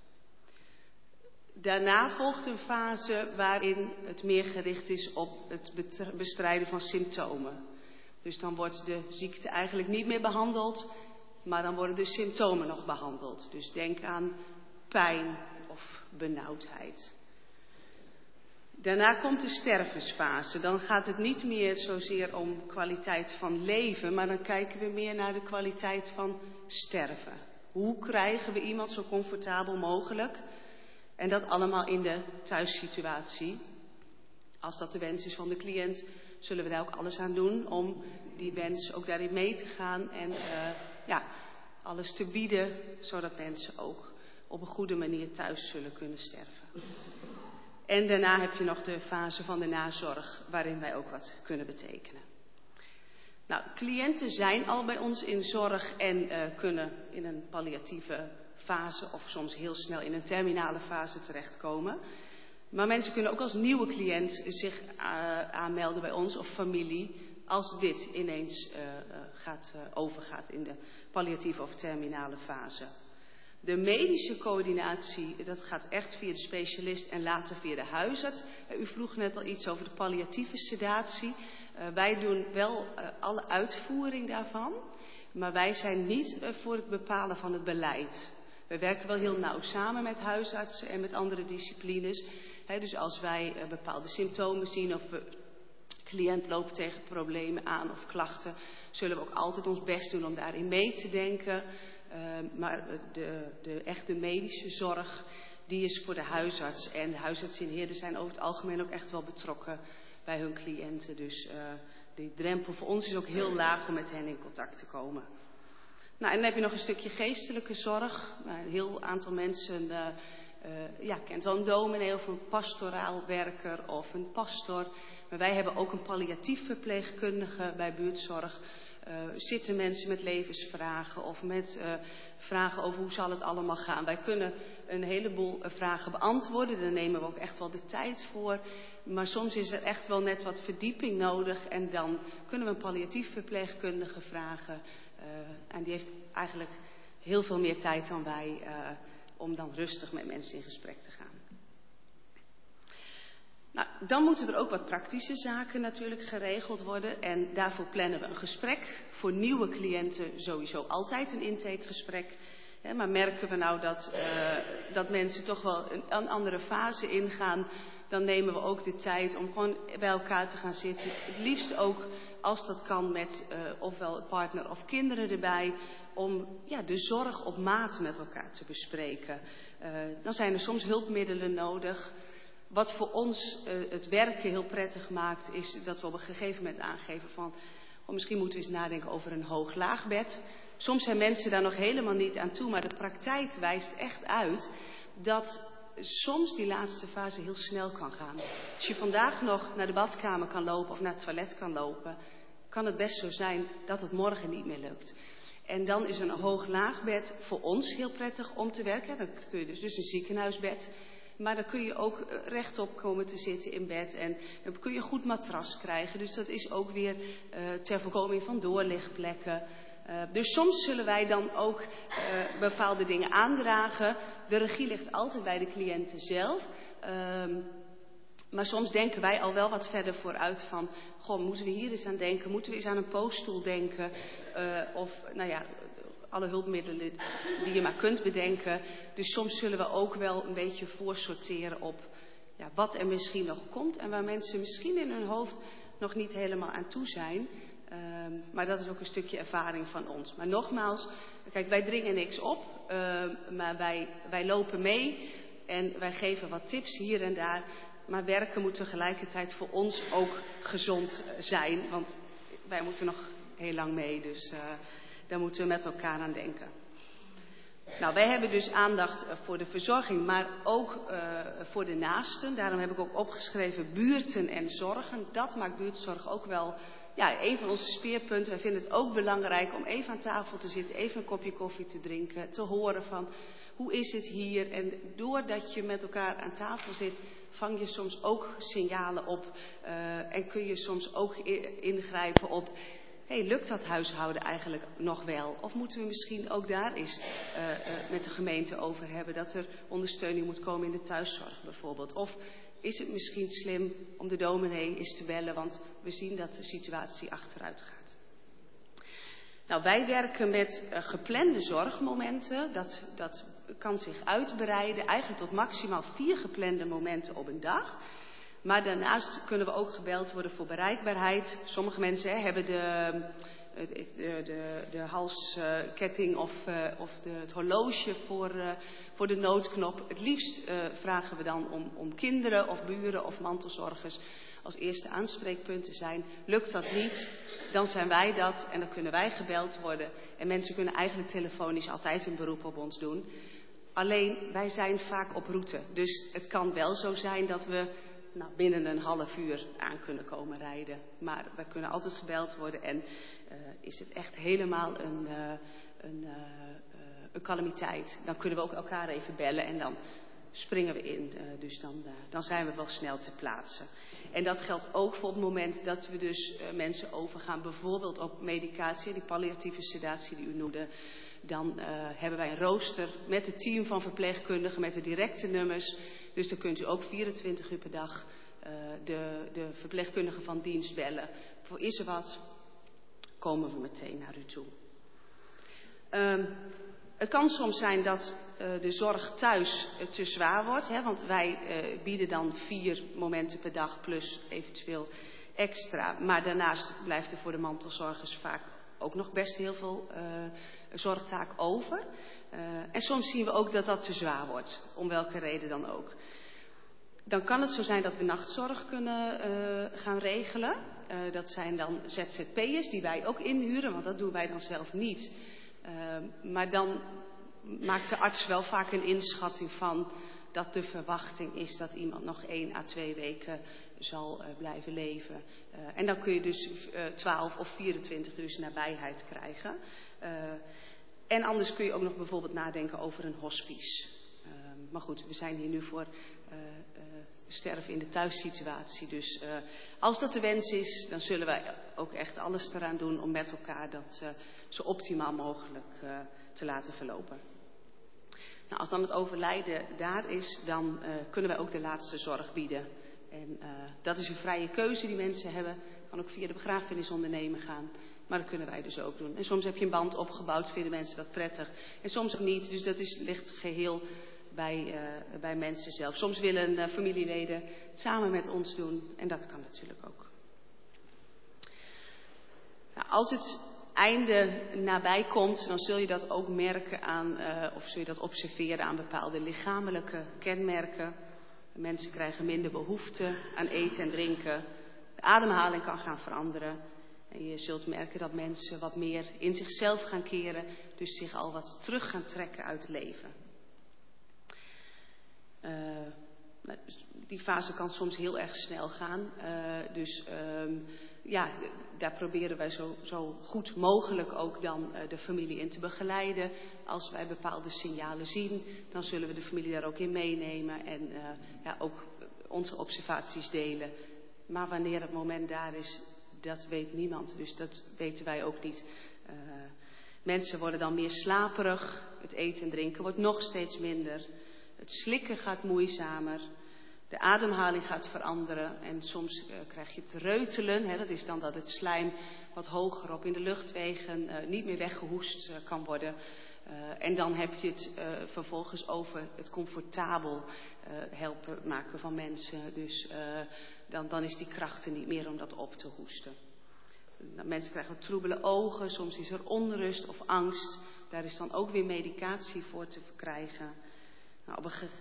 Daarna volgt een fase waarin het meer gericht is op het bestrijden van symptomen. Dus dan wordt de ziekte eigenlijk niet meer behandeld, maar dan worden de symptomen nog behandeld. Dus denk aan pijn of benauwdheid. Daarna komt de stervensfase. Dan gaat het niet meer zozeer om kwaliteit van leven, maar dan kijken we meer naar de kwaliteit van sterven. Hoe krijgen we iemand zo comfortabel mogelijk? En dat allemaal in de thuissituatie. Als dat de wens is van de cliënt, zullen we daar ook alles aan doen om die wens ook daarin mee te gaan. En alles te bieden, zodat mensen ook op een goede manier thuis zullen kunnen sterven. En daarna heb je nog de fase van de nazorg, waarin wij ook wat kunnen betekenen. Nou, cliënten zijn al bij ons in zorg en kunnen in een palliatieve fase of soms heel snel in een terminale fase terechtkomen. Maar mensen kunnen ook als nieuwe cliënt zich aanmelden bij ons of familie als dit ineens overgaat in de palliatieve of terminale fase. De medische coördinatie, dat gaat echt via de specialist en later via de huisarts. U vroeg net al iets over de palliatieve sedatie. Wij doen wel alle uitvoering daarvan. Maar wij zijn niet voor het bepalen van het beleid. We werken wel heel nauw samen met huisartsen en met andere disciplines. Dus als wij bepaalde symptomen zien of we cliënt loopt tegen problemen aan of klachten, zullen we ook altijd ons best doen om daarin mee te denken. Maar de echte medische zorg, die is voor de huisarts. En de huisartsen in Heerden zijn over het algemeen ook echt wel betrokken bij hun cliënten. Dus die drempel voor ons is ook heel laag om met hen in contact te komen. Nou, en dan heb je nog een stukje geestelijke zorg. Een heel aantal mensen kent wel een dominee of een pastoraal werker of een pastor. Maar wij hebben ook een palliatief verpleegkundige bij buurtzorg. Zitten mensen met levensvragen of met vragen over hoe zal het allemaal gaan. Wij kunnen een heleboel vragen beantwoorden. Daar nemen we ook echt wel de tijd voor. Maar soms is er echt wel net wat verdieping nodig. En dan kunnen we een palliatief verpleegkundige vragen. En die heeft eigenlijk heel veel meer tijd dan wij om dan rustig met mensen in gesprek te gaan. Nou, dan moeten er ook wat praktische zaken natuurlijk geregeld worden. En daarvoor plannen we een gesprek. Voor nieuwe cliënten sowieso altijd een intakegesprek. Maar merken we nou dat mensen toch wel een andere fase ingaan, dan nemen we ook de tijd om gewoon bij elkaar te gaan zitten. Het liefst ook, als dat kan, met ofwel partner of kinderen erbij, om de zorg op maat met elkaar te bespreken. Dan zijn er soms hulpmiddelen nodig. Wat voor ons het werken heel prettig maakt, is dat we op een gegeven moment aangeven van, misschien moeten we eens nadenken over een hoog-laagbed. Soms zijn mensen daar nog helemaal niet aan toe, maar de praktijk wijst echt uit dat soms die laatste fase heel snel kan gaan. Als je vandaag nog naar de badkamer kan lopen of naar het toilet kan lopen, kan het best zo zijn dat het morgen niet meer lukt. En dan is een hoog-laagbed voor ons heel prettig om te werken. Dan kun je dus een ziekenhuisbed. Maar dan kun je ook rechtop komen te zitten in bed. En dan kun je een goed matras krijgen. Dus dat is ook weer ter voorkoming van doorlichtplekken. Dus soms zullen wij dan ook bepaalde dingen aandragen. De regie ligt altijd bij de cliënten zelf. Maar soms denken wij al wel wat verder vooruit van, moeten we hier eens aan denken? Moeten we eens aan een poosstoel denken? Alle hulpmiddelen die je maar kunt bedenken. Dus soms zullen we ook wel een beetje voorsorteren op wat er misschien nog komt. En waar mensen misschien in hun hoofd nog niet helemaal aan toe zijn. Maar dat is ook een stukje ervaring van ons. Maar nogmaals, kijk, wij dringen niks op. Maar wij lopen mee. En wij geven wat tips hier en daar. Maar werken moet tegelijkertijd voor ons ook gezond zijn. Want wij moeten nog heel lang mee. Dus daar moeten we met elkaar aan denken. Nou, wij hebben dus aandacht voor de verzorging, maar ook voor de naasten. Daarom heb ik ook opgeschreven buurten en zorgen. Dat maakt buurtzorg ook wel een van onze speerpunten. Wij vinden het ook belangrijk om even aan tafel te zitten, even een kopje koffie te drinken, te horen van hoe is het hier. En doordat je met elkaar aan tafel zit, vang je soms ook signalen op en kun je soms ook ingrijpen op, lukt dat huishouden eigenlijk nog wel? Of moeten we misschien ook daar eens met de gemeente over hebben, dat er ondersteuning moet komen in de thuiszorg bijvoorbeeld? Of is het misschien slim om de dominee eens te bellen, want we zien dat de situatie achteruit gaat. Nou, wij werken met geplande zorgmomenten. Dat kan zich uitbreiden, eigenlijk tot maximaal 4 geplande momenten op een dag. Maar daarnaast kunnen we ook gebeld worden voor bereikbaarheid. Sommige mensen hebben de halsketting of het horloge voor de noodknop. Het liefst vragen we dan om kinderen of buren of mantelzorgers als eerste aanspreekpunt te zijn. Lukt dat niet, dan zijn wij dat en dan kunnen wij gebeld worden. En mensen kunnen eigenlijk telefonisch altijd een beroep op ons doen. Alleen, wij zijn vaak op route. Dus het kan wel zo zijn dat we binnen een half uur aan kunnen komen rijden. Maar we kunnen altijd gebeld worden en is het echt helemaal een calamiteit. Dan kunnen we ook elkaar even bellen en dan springen we in. Dus dan zijn we wel snel ter plaatse. En dat geldt ook voor het moment dat we dus mensen overgaan, bijvoorbeeld op medicatie, die palliatieve sedatie die u noemde. Dan hebben wij een rooster met het team van verpleegkundigen, met de directe nummers. Dus dan kunt u ook 24 uur per dag de verpleegkundige van dienst bellen. Voor is er wat, komen we meteen naar u toe. Het kan soms zijn dat de zorg thuis te zwaar wordt. Hè, want wij bieden dan 4 momenten per dag plus eventueel extra. Maar daarnaast blijft er voor de mantelzorgers vaak ook nog best heel veel zorgtaak over. En soms zien we ook dat dat te zwaar wordt. Om welke reden dan ook. Dan kan het zo zijn dat we nachtzorg kunnen gaan regelen. Dat zijn dan ZZP'ers die wij ook inhuren. Want dat doen wij dan zelf niet. Maar dan maakt de arts wel vaak een inschatting van dat de verwachting is dat iemand nog 1 à 2 weken zal blijven leven. En dan kun je dus 12 of 24 uur nabijheid krijgen. En anders kun je ook nog bijvoorbeeld nadenken over een hospice. Maar goed, we zijn hier nu voor sterven in de thuissituatie. Dus als dat de wens is, dan zullen wij ook echt alles eraan doen om met elkaar dat zo optimaal mogelijk te laten verlopen. Nou, als dan het overlijden daar is, dan kunnen wij ook de laatste zorg bieden. En dat is een vrije keuze die mensen hebben. Kan ook via de begrafenisondernemer gaan. Maar dat kunnen wij dus ook doen. En soms heb je een band opgebouwd, vinden mensen dat prettig. En soms ook niet, dus dat ligt geheel bij mensen zelf. Soms willen familieleden het samen met ons doen. En dat kan natuurlijk ook. Nou, als het einde nabij komt, dan zul je dat ook merken aan, of zul je dat observeren aan bepaalde lichamelijke kenmerken. Mensen krijgen minder behoefte aan eten en drinken. De ademhaling kan gaan veranderen. En je zult merken dat mensen wat meer in zichzelf gaan keren. Dus zich al wat terug gaan trekken uit het leven. Die fase kan soms heel erg snel gaan. Daar proberen wij zo goed mogelijk ook dan de familie in te begeleiden. Als wij bepaalde signalen zien, dan zullen we de familie daar ook in meenemen. En ook onze observaties delen. Maar wanneer het moment daar is, dat weet niemand. Dus dat weten wij ook niet. Mensen worden dan meer slaperig. Het eten en drinken wordt nog steeds minder. Het slikken gaat moeizamer. De ademhaling gaat veranderen. En soms krijg je het reutelen. Hè, dat is dan dat het slijm wat hoger op in de luchtwegen niet meer weggehoest kan worden. En dan heb je het vervolgens over het comfortabel helpen maken van mensen. Dus dan is die kracht er niet meer om dat op te hoesten. Mensen krijgen troebele ogen. Soms is er onrust of angst. Daar is dan ook weer medicatie voor te verkrijgen. Nou,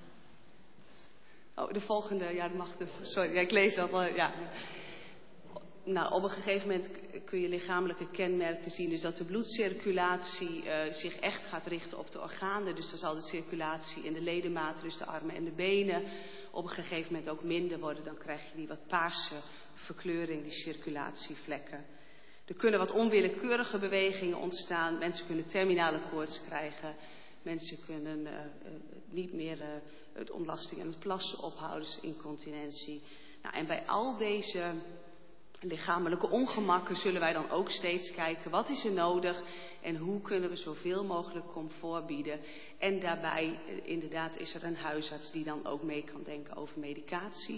de volgende, ja, dat mag. Sorry, ik lees dat wel. Ja. Nou, op een gegeven moment kun je lichamelijke kenmerken zien. Dus dat de bloedcirculatie zich echt gaat richten op de organen. Dus dan zal de circulatie in de ledematen, dus de armen en de benen, op een gegeven moment ook minder worden. Dan krijg je die wat paarse verkleuring, die circulatievlekken. Er kunnen wat onwillekeurige bewegingen ontstaan. Mensen kunnen terminale koorts krijgen. Mensen kunnen niet meer het ontlasting en het plassen ophouden, dus incontinentie. Nou, en bij al deze lichamelijke ongemakken zullen wij dan ook steeds kijken wat is er nodig en hoe kunnen we zoveel mogelijk comfort bieden. En daarbij inderdaad is er een huisarts die dan ook mee kan denken over medicatie.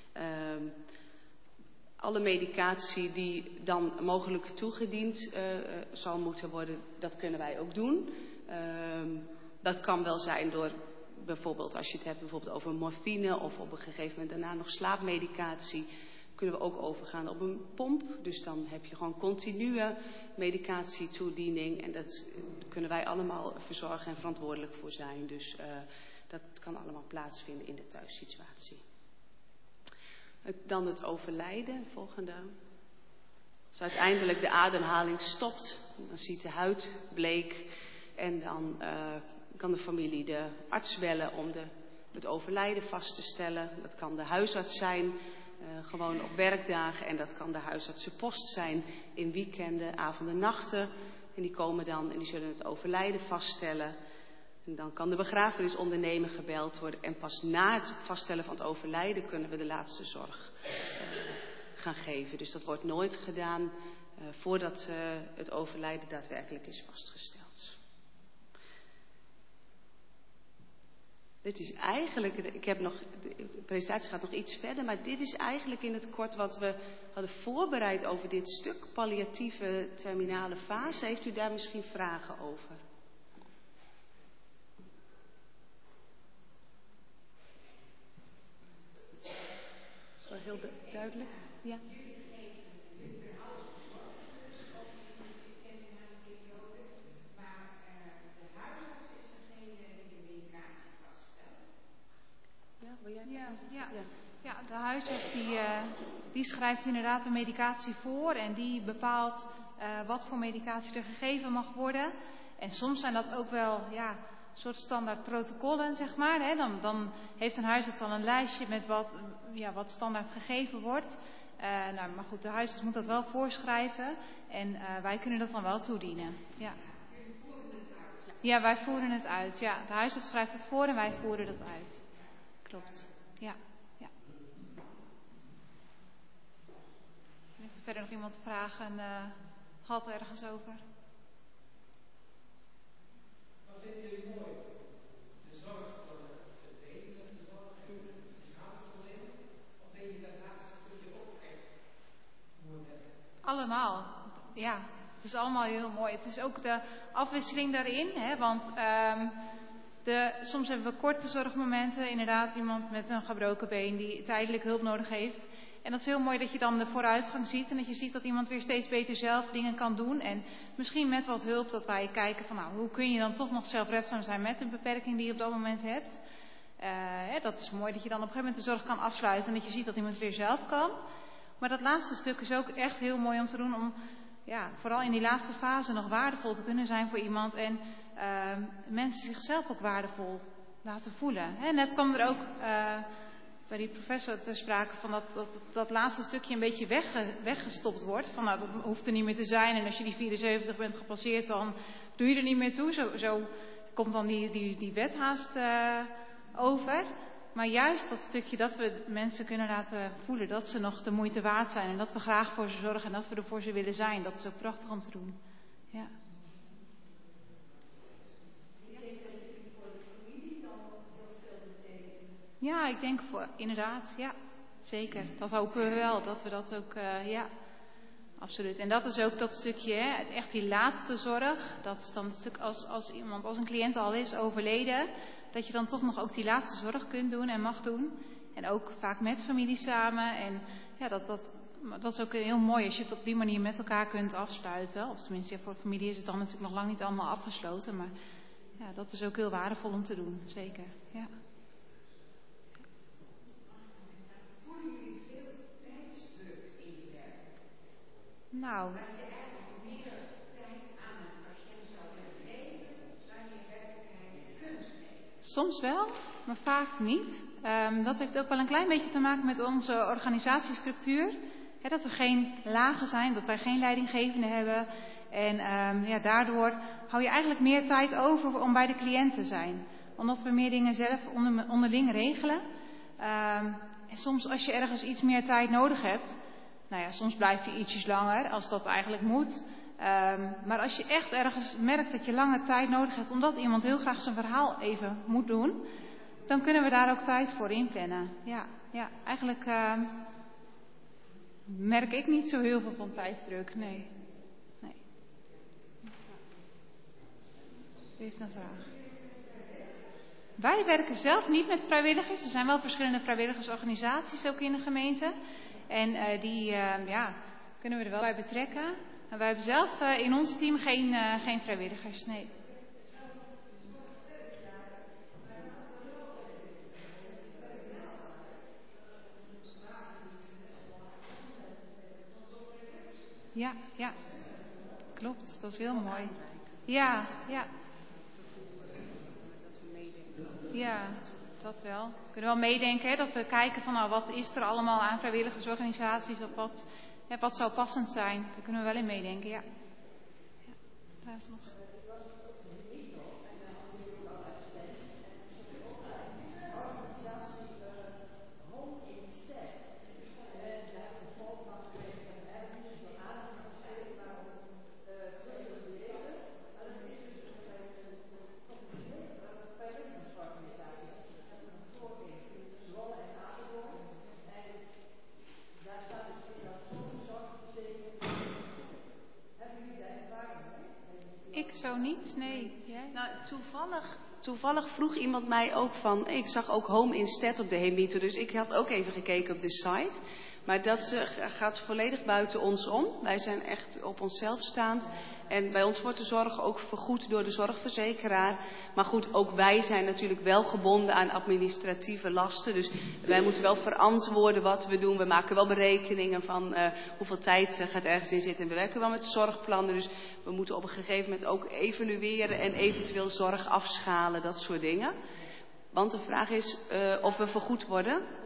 Alle medicatie die dan mogelijk toegediend zal moeten worden, dat kunnen wij ook doen. Dat kan wel zijn door bijvoorbeeld, als je het hebt bijvoorbeeld over morfine of op een gegeven moment daarna nog slaapmedicatie, kunnen we ook overgaan op een pomp. Dus dan heb je gewoon continue medicatietoediening en dat kunnen wij allemaal verzorgen en verantwoordelijk voor zijn. Dus dat kan allemaal plaatsvinden in de thuissituatie. Dan het overlijden, volgende. Als uiteindelijk de ademhaling stopt, dan ziet de huid bleek en dan kan de familie de arts bellen om het overlijden vast te stellen. Dat kan de huisarts zijn, gewoon op werkdagen, en dat kan de huisartsenpost zijn in weekenden, avonden, nachten. En die komen dan en die zullen het overlijden vaststellen. En dan kan de begrafenisondernemer gebeld worden. En pas na het vaststellen van het overlijden kunnen we de laatste zorg gaan geven. Dus dat wordt nooit gedaan voordat het overlijden daadwerkelijk is vastgesteld. Dit is eigenlijk, de presentatie gaat nog iets verder, maar dit is eigenlijk in het kort wat we hadden voorbereid over dit stuk, palliatieve terminale fase. Heeft u daar misschien vragen over? wel heel duidelijk. Ja. Ja, de huisarts die schrijft inderdaad de medicatie voor en die bepaalt wat voor medicatie er gegeven mag worden. En soms zijn dat ook wel een soort standaard protocollen, zeg maar. Hè. Dan heeft een huisarts al een lijstje met wat standaard gegeven wordt. Maar goed, de huisarts moet dat wel voorschrijven en wij kunnen dat dan wel toedienen. Ja. Ja, wij voeren het uit. Ja, de huisarts schrijft het voor en wij voeren dat uit. Klopt. Ja. Heeft er verder nog iemand vragen gehad ergens over? Wat vinden jullie mooi? De zorg voor de betere zorg en de basisproblemen? Of denk je dat laatste stukje ook echt mooi werkt? Allemaal. Ja, het is allemaal heel mooi. Het is ook de afwisseling daarin, hè, want soms hebben we korte zorgmomenten. Inderdaad, iemand met een gebroken been die tijdelijk hulp nodig heeft. En dat is heel mooi dat je dan de vooruitgang ziet. En dat je ziet dat iemand weer steeds beter zelf dingen kan doen. En misschien met wat hulp dat wij kijken van hoe kun je dan toch nog zelfredzaam zijn met een beperking die je op dat moment hebt. Dat is mooi dat je dan op een gegeven moment de zorg kan afsluiten. En dat je ziet dat iemand weer zelf kan. Maar dat laatste stuk is ook echt heel mooi om te doen. Om vooral in die laatste fase nog waardevol te kunnen zijn voor iemand. En mensen zichzelf ook waardevol laten voelen. Net kwam er ook bij die professor ter sprake van dat laatste stukje een beetje weggestopt wordt. Van dat hoeft er niet meer te zijn. En als je die 74 bent gepasseerd, dan doe je er niet meer toe. Zo komt dan die wet haast over. Maar juist dat stukje dat we mensen kunnen laten voelen dat ze nog de moeite waard zijn. En dat we graag voor ze zorgen en dat we er voor ze willen zijn. Dat is ook prachtig om te doen. Ja. Ja, ik denk inderdaad, ja, zeker. Dat hopen we wel, dat we dat ook, absoluut. En dat is ook dat stukje, echt die laatste zorg. Dat is dan het stuk als een cliënt al is overleden, dat je dan toch nog ook die laatste zorg kunt doen en mag doen. En ook vaak met familie samen. En ja, dat is ook heel mooi als je het op die manier met elkaar kunt afsluiten. Of tenminste, voor familie is het dan natuurlijk nog lang niet allemaal afgesloten. Maar ja, dat is ook heel waardevol om te doen, zeker. Ja. Voelen jullie veel tijdsdruk in je werk? Nou. Dat je eigenlijk meer tijd aan een patiënt zou willen geven dan je werkelijkheid kunt geven? Soms wel, maar vaak niet. Dat heeft ook wel een klein beetje te maken met onze organisatiestructuur. Dat er geen lagen zijn, dat wij geen leidinggevende hebben. En daardoor hou je eigenlijk meer tijd over om bij de cliënt te zijn. Omdat we meer dingen zelf onderling regelen. En soms als je ergens iets meer tijd nodig hebt, soms blijf je ietsjes langer als dat eigenlijk moet. Maar als je echt ergens merkt dat je lange tijd nodig hebt, omdat iemand heel graag zijn verhaal even moet doen, dan kunnen we daar ook tijd voor inplannen. Ja, eigenlijk merk ik niet zo heel veel van tijdsdruk, nee. U heeft een vraag. Wij werken zelf niet met vrijwilligers. Er zijn wel verschillende vrijwilligersorganisaties ook in de gemeente. En die kunnen we er wel bij betrekken. Maar wij hebben zelf in ons team geen vrijwilligers, nee. Ja. Klopt, dat is heel mooi. Ja. Ja, dat wel. We kunnen wel meedenken, dat we kijken van wat is er allemaal aan vrijwilligersorganisaties of wat zou passend zijn. Daar kunnen we wel in meedenken, ja. Daar is nog. Ik zo niet, nee. Jij? Nou, toevallig toevallig vroeg iemand mij ook van, ik zag ook Home Instead op de Hemito, dus ik had ook even gekeken op de site. Maar dat gaat volledig buiten ons om. Wij zijn echt op onszelf staand. En bij ons wordt de zorg ook vergoed door de zorgverzekeraar. Maar goed, ook wij zijn natuurlijk wel gebonden aan administratieve lasten. Dus wij moeten wel verantwoorden wat we doen. We maken wel berekeningen van hoeveel tijd gaat ergens in zitten. En we werken wel met zorgplannen. Dus we moeten op een gegeven moment ook evalueren en eventueel zorg afschalen. Dat soort dingen. Want de vraag is of we vergoed worden.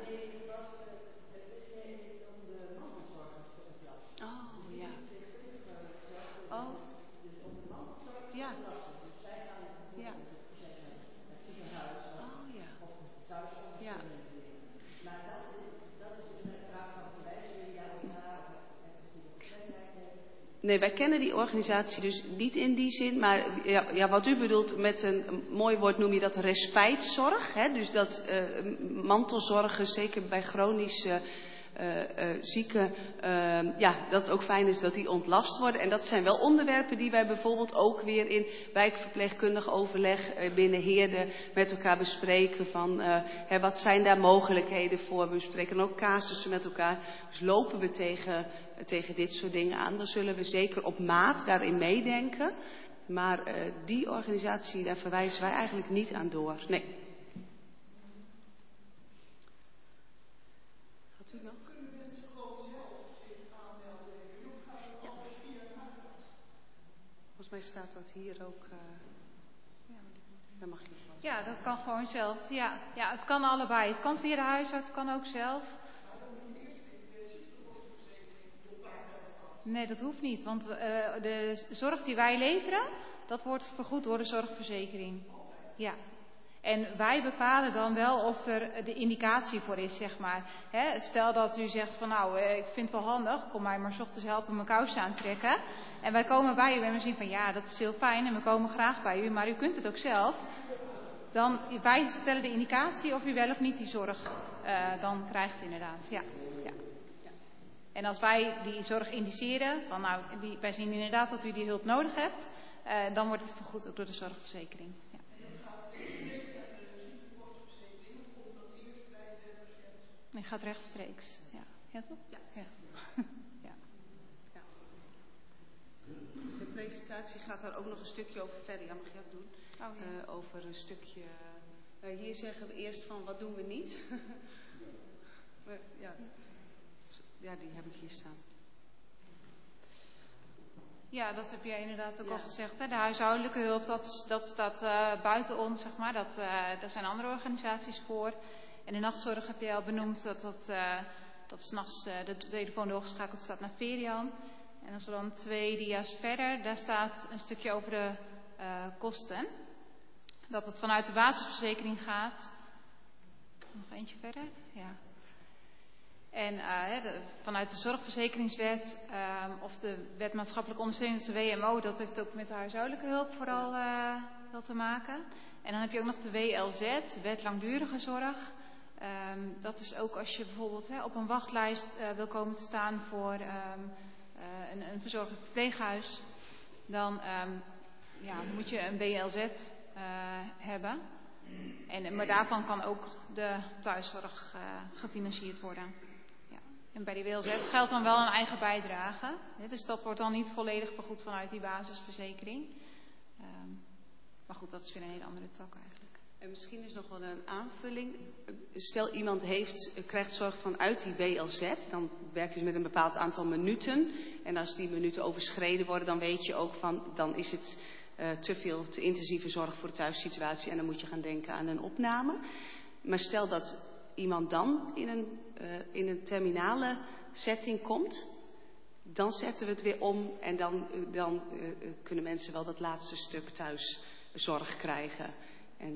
Nee, wij kennen die organisatie dus niet in die zin. Maar ja, wat u bedoelt met een mooi woord noem je dat respijtzorg. Hè? Dus dat mantelzorgers, zeker bij chronische zieken, dat het ook fijn is dat die ontlast worden. En dat zijn wel onderwerpen die wij bijvoorbeeld ook weer in wijkverpleegkundig overleg binnen Heerde met elkaar bespreken. Van wat zijn daar mogelijkheden voor? We bespreken ook casussen met elkaar. Dus lopen we tegen dit soort dingen aan. Dan zullen we zeker op maat daarin meedenken. Maar die organisatie, daar verwijzen wij eigenlijk niet aan door. Nee. Had u nog? Kunnen mensen gewoon zelf zich aanmelden? Je gaat er alles via het huisarts. Volgens mij staat dat hier ook. Daar mag je gewoon. Ja, dat kan gewoon zelf. Ja, het kan allebei. Het kan via de huisarts, het kan ook zelf. Nee, dat hoeft niet. Want de zorg die wij leveren, dat wordt vergoed door de zorgverzekering. Ja. En wij bepalen dan wel of er de indicatie voor is, zeg maar. Stel dat u zegt van ik vind het wel handig, kom mij maar 's ochtends helpen mijn kousen aantrekken. En wij komen bij u en we zien van ja, dat is heel fijn en we komen graag bij u, maar u kunt het ook zelf. Dan wij stellen de indicatie of u wel of niet die zorg dan krijgt inderdaad. Ja. En als wij die zorg indiceren, van wij zien inderdaad dat u die hulp nodig hebt, dan wordt het vergoed ook door de zorgverzekering. Ja. Nee, gaat rechtstreeks. Ja toch? Ja. De presentatie gaat daar ook nog een stukje over verder. Ja, mag je dat doen? Over een stukje. Hier zeggen we eerst van wat doen we niet. Ja, die heb ik hier staan. Ja, dat heb jij inderdaad ook al gezegd. Hè? De huishoudelijke hulp, dat staat buiten ons, zeg maar. Daar zijn andere organisaties voor. En de nachtzorg heb je al benoemd dat 's nachts de telefoon doorgeschakeld staat naar Verian. En als we dan 2 dia's verder, daar staat een stukje over de kosten. Dat het vanuit de basisverzekering gaat. Nog eentje verder, ja. En vanuit de zorgverzekeringswet of de wet maatschappelijk ondersteuning, de WMO, dat heeft ook met de huishoudelijke hulp vooral wel te maken. En dan heb je ook nog de WLZ, wet langdurige zorg. Dat is ook als je bijvoorbeeld op een wachtlijst wil komen te staan voor een verzorgend verpleeghuis. Dan moet je een WLZ hebben. Maar daarvan kan ook de thuiszorg gefinancierd worden. Ja. En bij die WLZ geldt dan wel een eigen bijdrage. Dus dat wordt dan niet volledig vergoed vanuit die basisverzekering. Maar goed, dat is weer een hele andere tak eigenlijk. En misschien is nog wel een aanvulling. Stel iemand krijgt zorg vanuit die WLZ. Dan werkt hij met een bepaald aantal minuten. En als die minuten overschreden worden, dan weet je ook van, dan is het te intensieve zorg voor de thuissituatie. En dan moet je gaan denken aan een opname. Maar stel dat iemand dan in een terminale setting komt. Dan zetten we het weer om. En dan kunnen mensen wel dat laatste stuk thuiszorg krijgen. En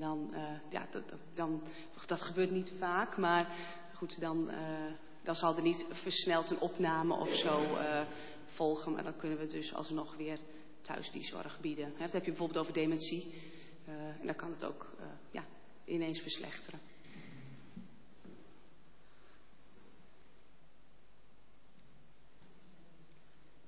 dat gebeurt niet vaak, maar goed, dan zal er niet versneld een opname of zo volgen. Maar dan kunnen we dus alsnog weer thuis die zorg bieden. Dat heb je bijvoorbeeld over dementie. En dan kan het ook ineens verslechteren.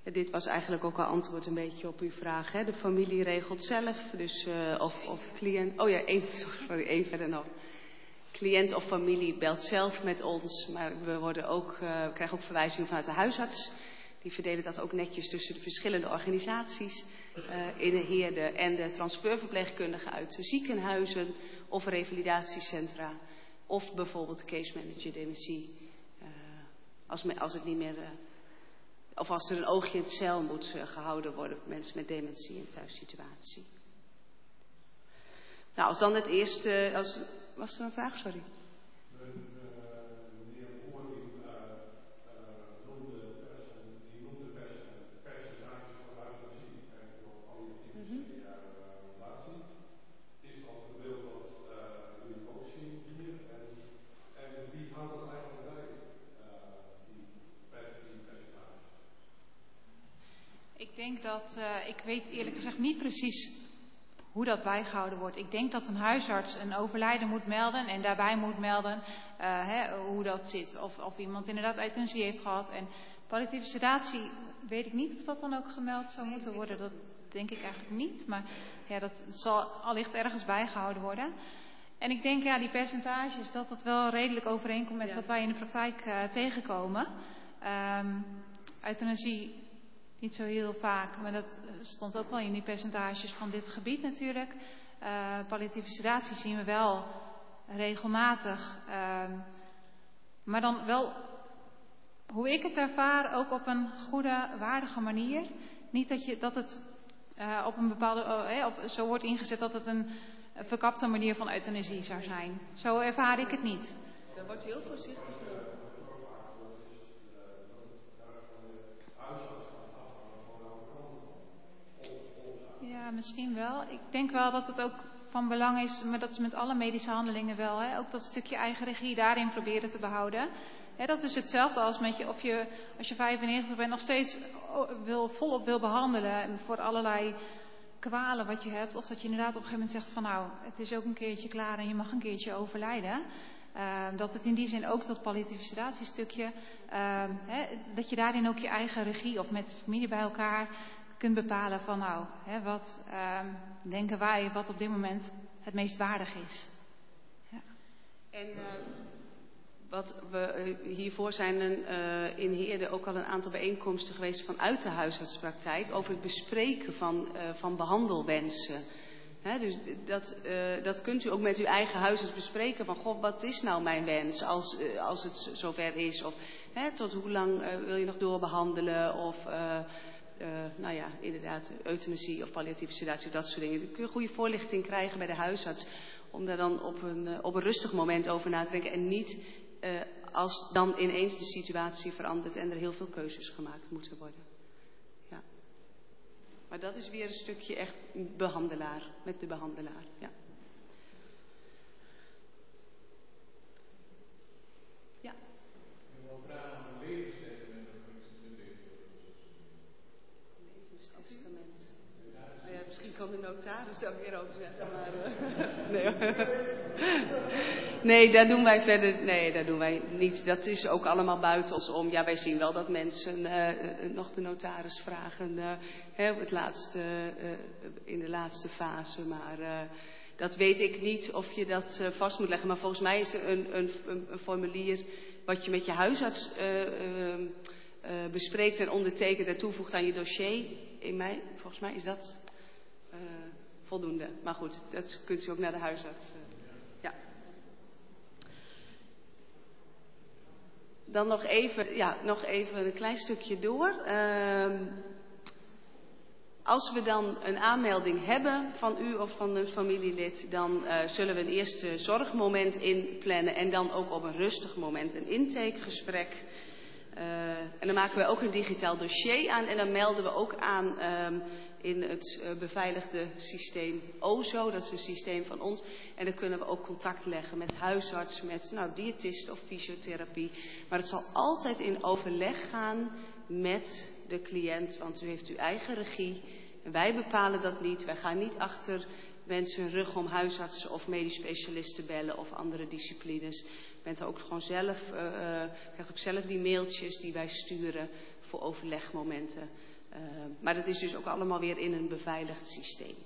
Dit was eigenlijk ook al antwoord een beetje op uw vraag. Hè? De familie regelt zelf, dus of cliënt. Oh ja, één verder nog. Cliënt of familie belt zelf met ons, maar we krijgen ook verwijzingen vanuit de huisarts. Die verdelen dat ook netjes tussen de verschillende organisaties in de Heerde en de transferverpleegkundigen uit de ziekenhuizen of revalidatiecentra. Of bijvoorbeeld de case manager dementie. Als het niet meer... Of als er een oogje in het cel moet gehouden worden voor mensen met dementie in thuissituatie. Nou, als dan het eerste... Was er een vraag? Sorry. Meneer Boer noemde percentages van euthanasie en voor palliatieve relatie. Het is al een beeld dat jullie ook zien hier. En wie houdt het eigenlijk bij, die percentages? Ik denk dat, ik weet eerlijk gezegd niet precies hoe dat bijgehouden wordt. Ik denk dat een huisarts een overlijden moet melden en daarbij moet melden hoe dat zit. Of iemand inderdaad euthanasie heeft gehad. En palliatieve sedatie, weet ik niet of dat dan ook gemeld zou moeten worden. Dat denk ik eigenlijk niet. Maar ja, dat zal allicht ergens bijgehouden worden. En ik denk, ja, die percentages, dat dat wel redelijk overeenkomt met wat wij in de praktijk tegenkomen. Euthanasie niet zo heel vaak, maar dat stond ook wel in die percentages van dit gebied natuurlijk. Palliatieve sedatie zien we wel regelmatig. Maar dan wel, hoe ik het ervaar, ook op een goede, waardige manier. Niet dat het op een bepaalde, of zo wordt ingezet dat het een verkapte manier van euthanasie zou zijn. Zo ervaar ik het niet. Daar wordt heel voorzichtig gelopen. Ja, misschien wel. Ik denk wel dat het ook van belang is, maar dat is met alle medische handelingen wel. Hè? Ook dat stukje eigen regie daarin proberen te behouden. Hè, dat is hetzelfde als met je, als je 95 bent nog steeds volop wil behandelen voor allerlei kwalen wat je hebt. Of dat je inderdaad op een gegeven moment zegt van nou, het is ook een keertje klaar en je mag een keertje overlijden. Dat het in die zin ook dat palliatieve sedatiestukje, dat je daarin ook je eigen regie of met de familie bij elkaar kunt bepalen van nou, wat denken wij wat op dit moment het meest waardig is. Ja. En wat we hiervoor zijn in Heerde ook al een aantal bijeenkomsten geweest vanuit de huisartspraktijk over het bespreken van behandelwensen. Dus dat kunt u ook met uw eigen huisarts bespreken van goh, wat is nou mijn wens als het zover is? Of tot hoe lang wil je nog doorbehandelen? Of nou ja, inderdaad, euthanasie of palliatieve sedatie of dat soort dingen. Dan kun je goede voorlichting krijgen bij de huisarts om daar dan op een rustig moment over na te denken. En niet als dan ineens de situatie verandert en er heel veel keuzes gemaakt moeten worden. Ja. Maar dat is weer een stukje echt behandelaar, met de behandelaar. Ja. Ja. Levenstestament. Nou ja, misschien kan de notaris daar meer over zeggen, maar nee, daar doen wij verder. Nee, daar doen wij niet. Dat is ook allemaal buiten ons om. Ja, wij zien wel dat mensen nog de notaris vragen in de laatste fase, maar dat weet ik niet of je dat vast moet leggen. Maar volgens mij is er een formulier wat je met je huisarts bespreekt en ondertekent en toevoegt aan je dossier. Volgens mij is dat voldoende. Maar goed, dat kunt u ook naar de huisarts. Ja. Dan nog even een klein stukje door. Als we dan een aanmelding hebben van u of van een familielid, dan zullen we een eerste zorgmoment inplannen en dan ook op een rustig moment een intakegesprek. En dan maken we ook een digitaal dossier aan en dan melden we ook aan in het beveiligde systeem OZO, dat is een systeem van ons. En dan kunnen we ook contact leggen met huisarts, met diëtist of fysiotherapie. Maar het zal altijd in overleg gaan met de cliënt, want u heeft uw eigen regie. En wij bepalen dat niet. Wij gaan niet achter mensen rug om huisartsen of medisch specialisten bellen of andere disciplines. U bent ook gewoon zelf, krijgt ook zelf die mailtjes die wij sturen voor overlegmomenten. Maar dat is dus ook allemaal weer in een beveiligd systeem.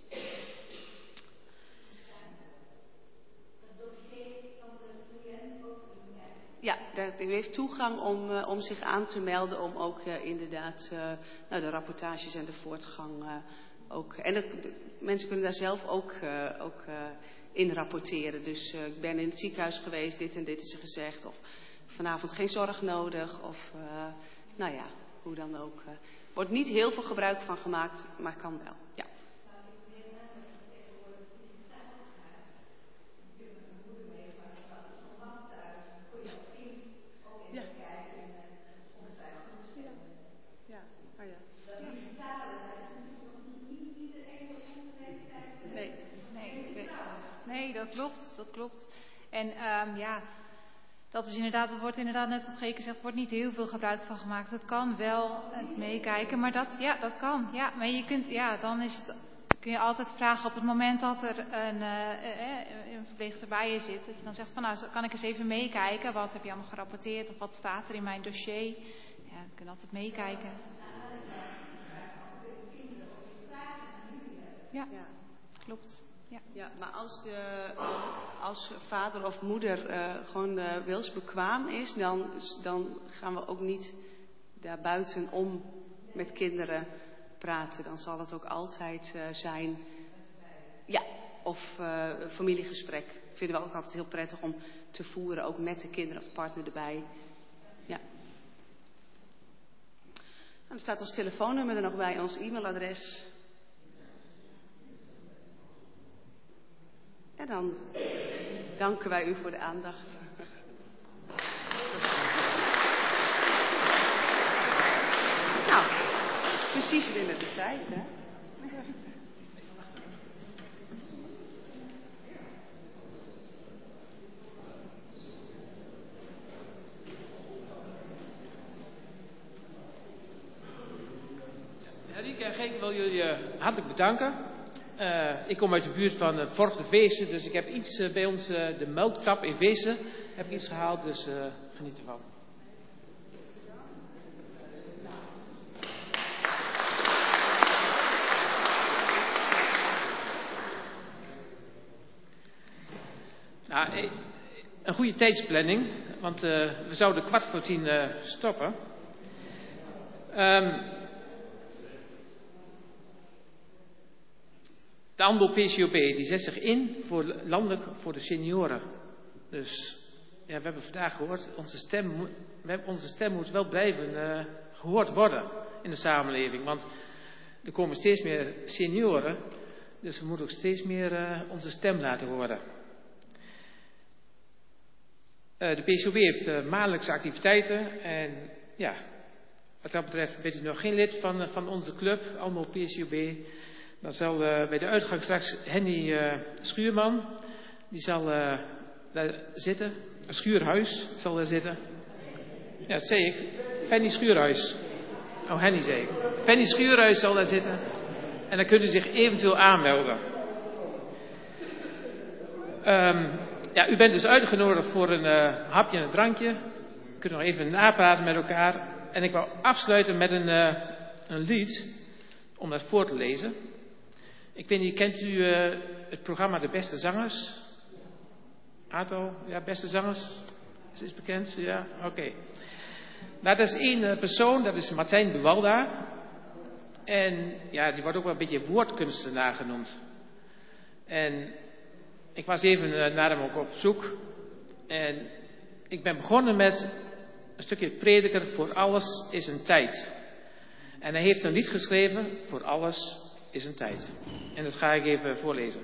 Ja, u heeft toegang om zich aan te melden, om ook inderdaad de rapportages en de voortgang ook. En mensen kunnen daar zelf ook in rapporteren. Dus ik ben in het ziekenhuis geweest, dit en dit is er gezegd. Of vanavond geen zorg nodig. Of hoe dan ook. Er wordt niet heel veel gebruik van gemaakt, maar kan wel. Ja. Nee, dat klopt. En dat is inderdaad, het wordt inderdaad net wat Geke zegt, er wordt niet heel veel gebruik van gemaakt. Het kan wel meekijken, maar dat kan. Ja, maar je kunt, kun je altijd vragen op het moment dat er een verpleegster bij je zit. Dat je dan zegt van kan ik eens even meekijken, wat heb je allemaal gerapporteerd of wat staat er in mijn dossier. Ja, je kunt altijd meekijken. Ja, klopt. Ja, maar als vader of moeder gewoon wilsbekwaam is, dan gaan we ook niet daarbuiten om met kinderen praten. Dan zal het ook altijd zijn, of familiegesprek. Vinden we ook altijd heel prettig om te voeren, ook met de kinderen of partner erbij. Ja. En er staat ons telefoonnummer er nog bij, ons e-mailadres. En dan danken wij u voor de aandacht. Nou, precies binnen de tijd, hè? Rieke en Geke wil jullie hartelijk bedanken. Ik kom uit de buurt van Vorchten Veessen, dus ik heb iets bij ons, de melktap in Veessen, heb ik iets gehaald, dus geniet ervan. Nou, een goede tijdsplanning, want we zouden 9:15 stoppen. De AMBO-PCOB die zet zich in landelijk voor de senioren. Dus we hebben vandaag gehoord, onze stem moet wel blijven gehoord worden in de samenleving. Want er komen steeds meer senioren, dus we moeten ook steeds meer onze stem laten horen. De PCOB heeft maandelijkse activiteiten en wat dat betreft bent u nog geen lid van onze club, AMBO-PCOB. Dan zal bij de uitgang straks Henny Schuurman, die zal daar zitten. Schuurhuis zal daar zitten. Ja, dat zei ik. Fanny Schuurhuis. Oh, Henny zei ik. Fanny Schuurhuis zal daar zitten. En dan kunt u zich eventueel aanmelden. U bent dus uitgenodigd voor een hapje en een drankje. We kunnen nog even napraten met elkaar. En ik wou afsluiten met een lied om dat voor te lezen. Ik weet niet, kent u het programma De Beste Zangers? Aantal, Beste Zangers? Is bekend? Ja, oké. Nou, dat is één persoon, dat is Martijn Buwalda. En die wordt ook wel een beetje woordkunstenaar genoemd. En ik was even naar hem ook op zoek. En ik ben begonnen met een stukje prediker, voor alles is een tijd. En hij heeft een lied geschreven, voor alles is een tijd. En dat ga ik even voorlezen.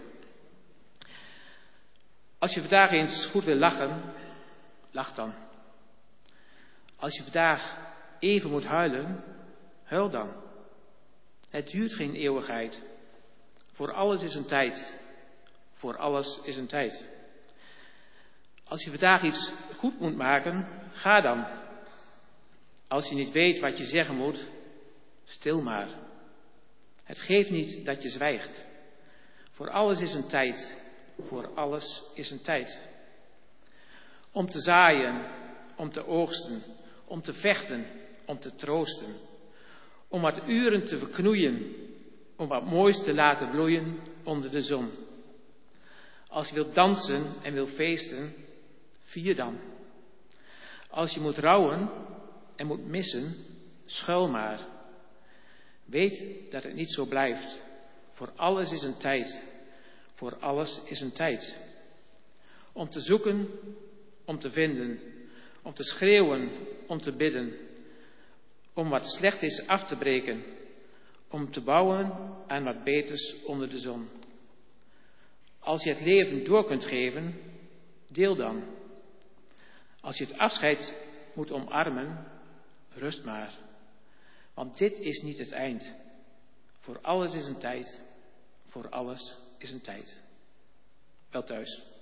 Als je vandaag eens goed wil lachen, lach dan. Als je vandaag even moet huilen, huil dan. Het duurt geen eeuwigheid. Voor alles is een tijd. Voor alles is een tijd. Als je vandaag iets goed moet maken, ga dan. Als je niet weet wat je zeggen moet, stil maar. Het geeft niet dat je zwijgt. Voor alles is een tijd. Voor alles is een tijd. Om te zaaien, om te oogsten, om te vechten, om te troosten. om wat uren te verknoeien, om wat moois te laten bloeien onder de zon. Als je wilt dansen en wilt feesten, vier dan. Als je moet rouwen en moet missen, schuil maar. Weet dat het niet zo blijft. Voor alles is een tijd. Voor alles is een tijd. Om te zoeken, om te vinden. Om te schreeuwen, om te bidden. Om wat slecht is af te breken. Om te bouwen aan wat beters onder de zon. Als je het leven door kunt geven, deel dan. Als je het afscheid moet omarmen, rust maar. Want dit is niet het eind. Voor alles is een tijd. Voor alles is een tijd. Wel thuis.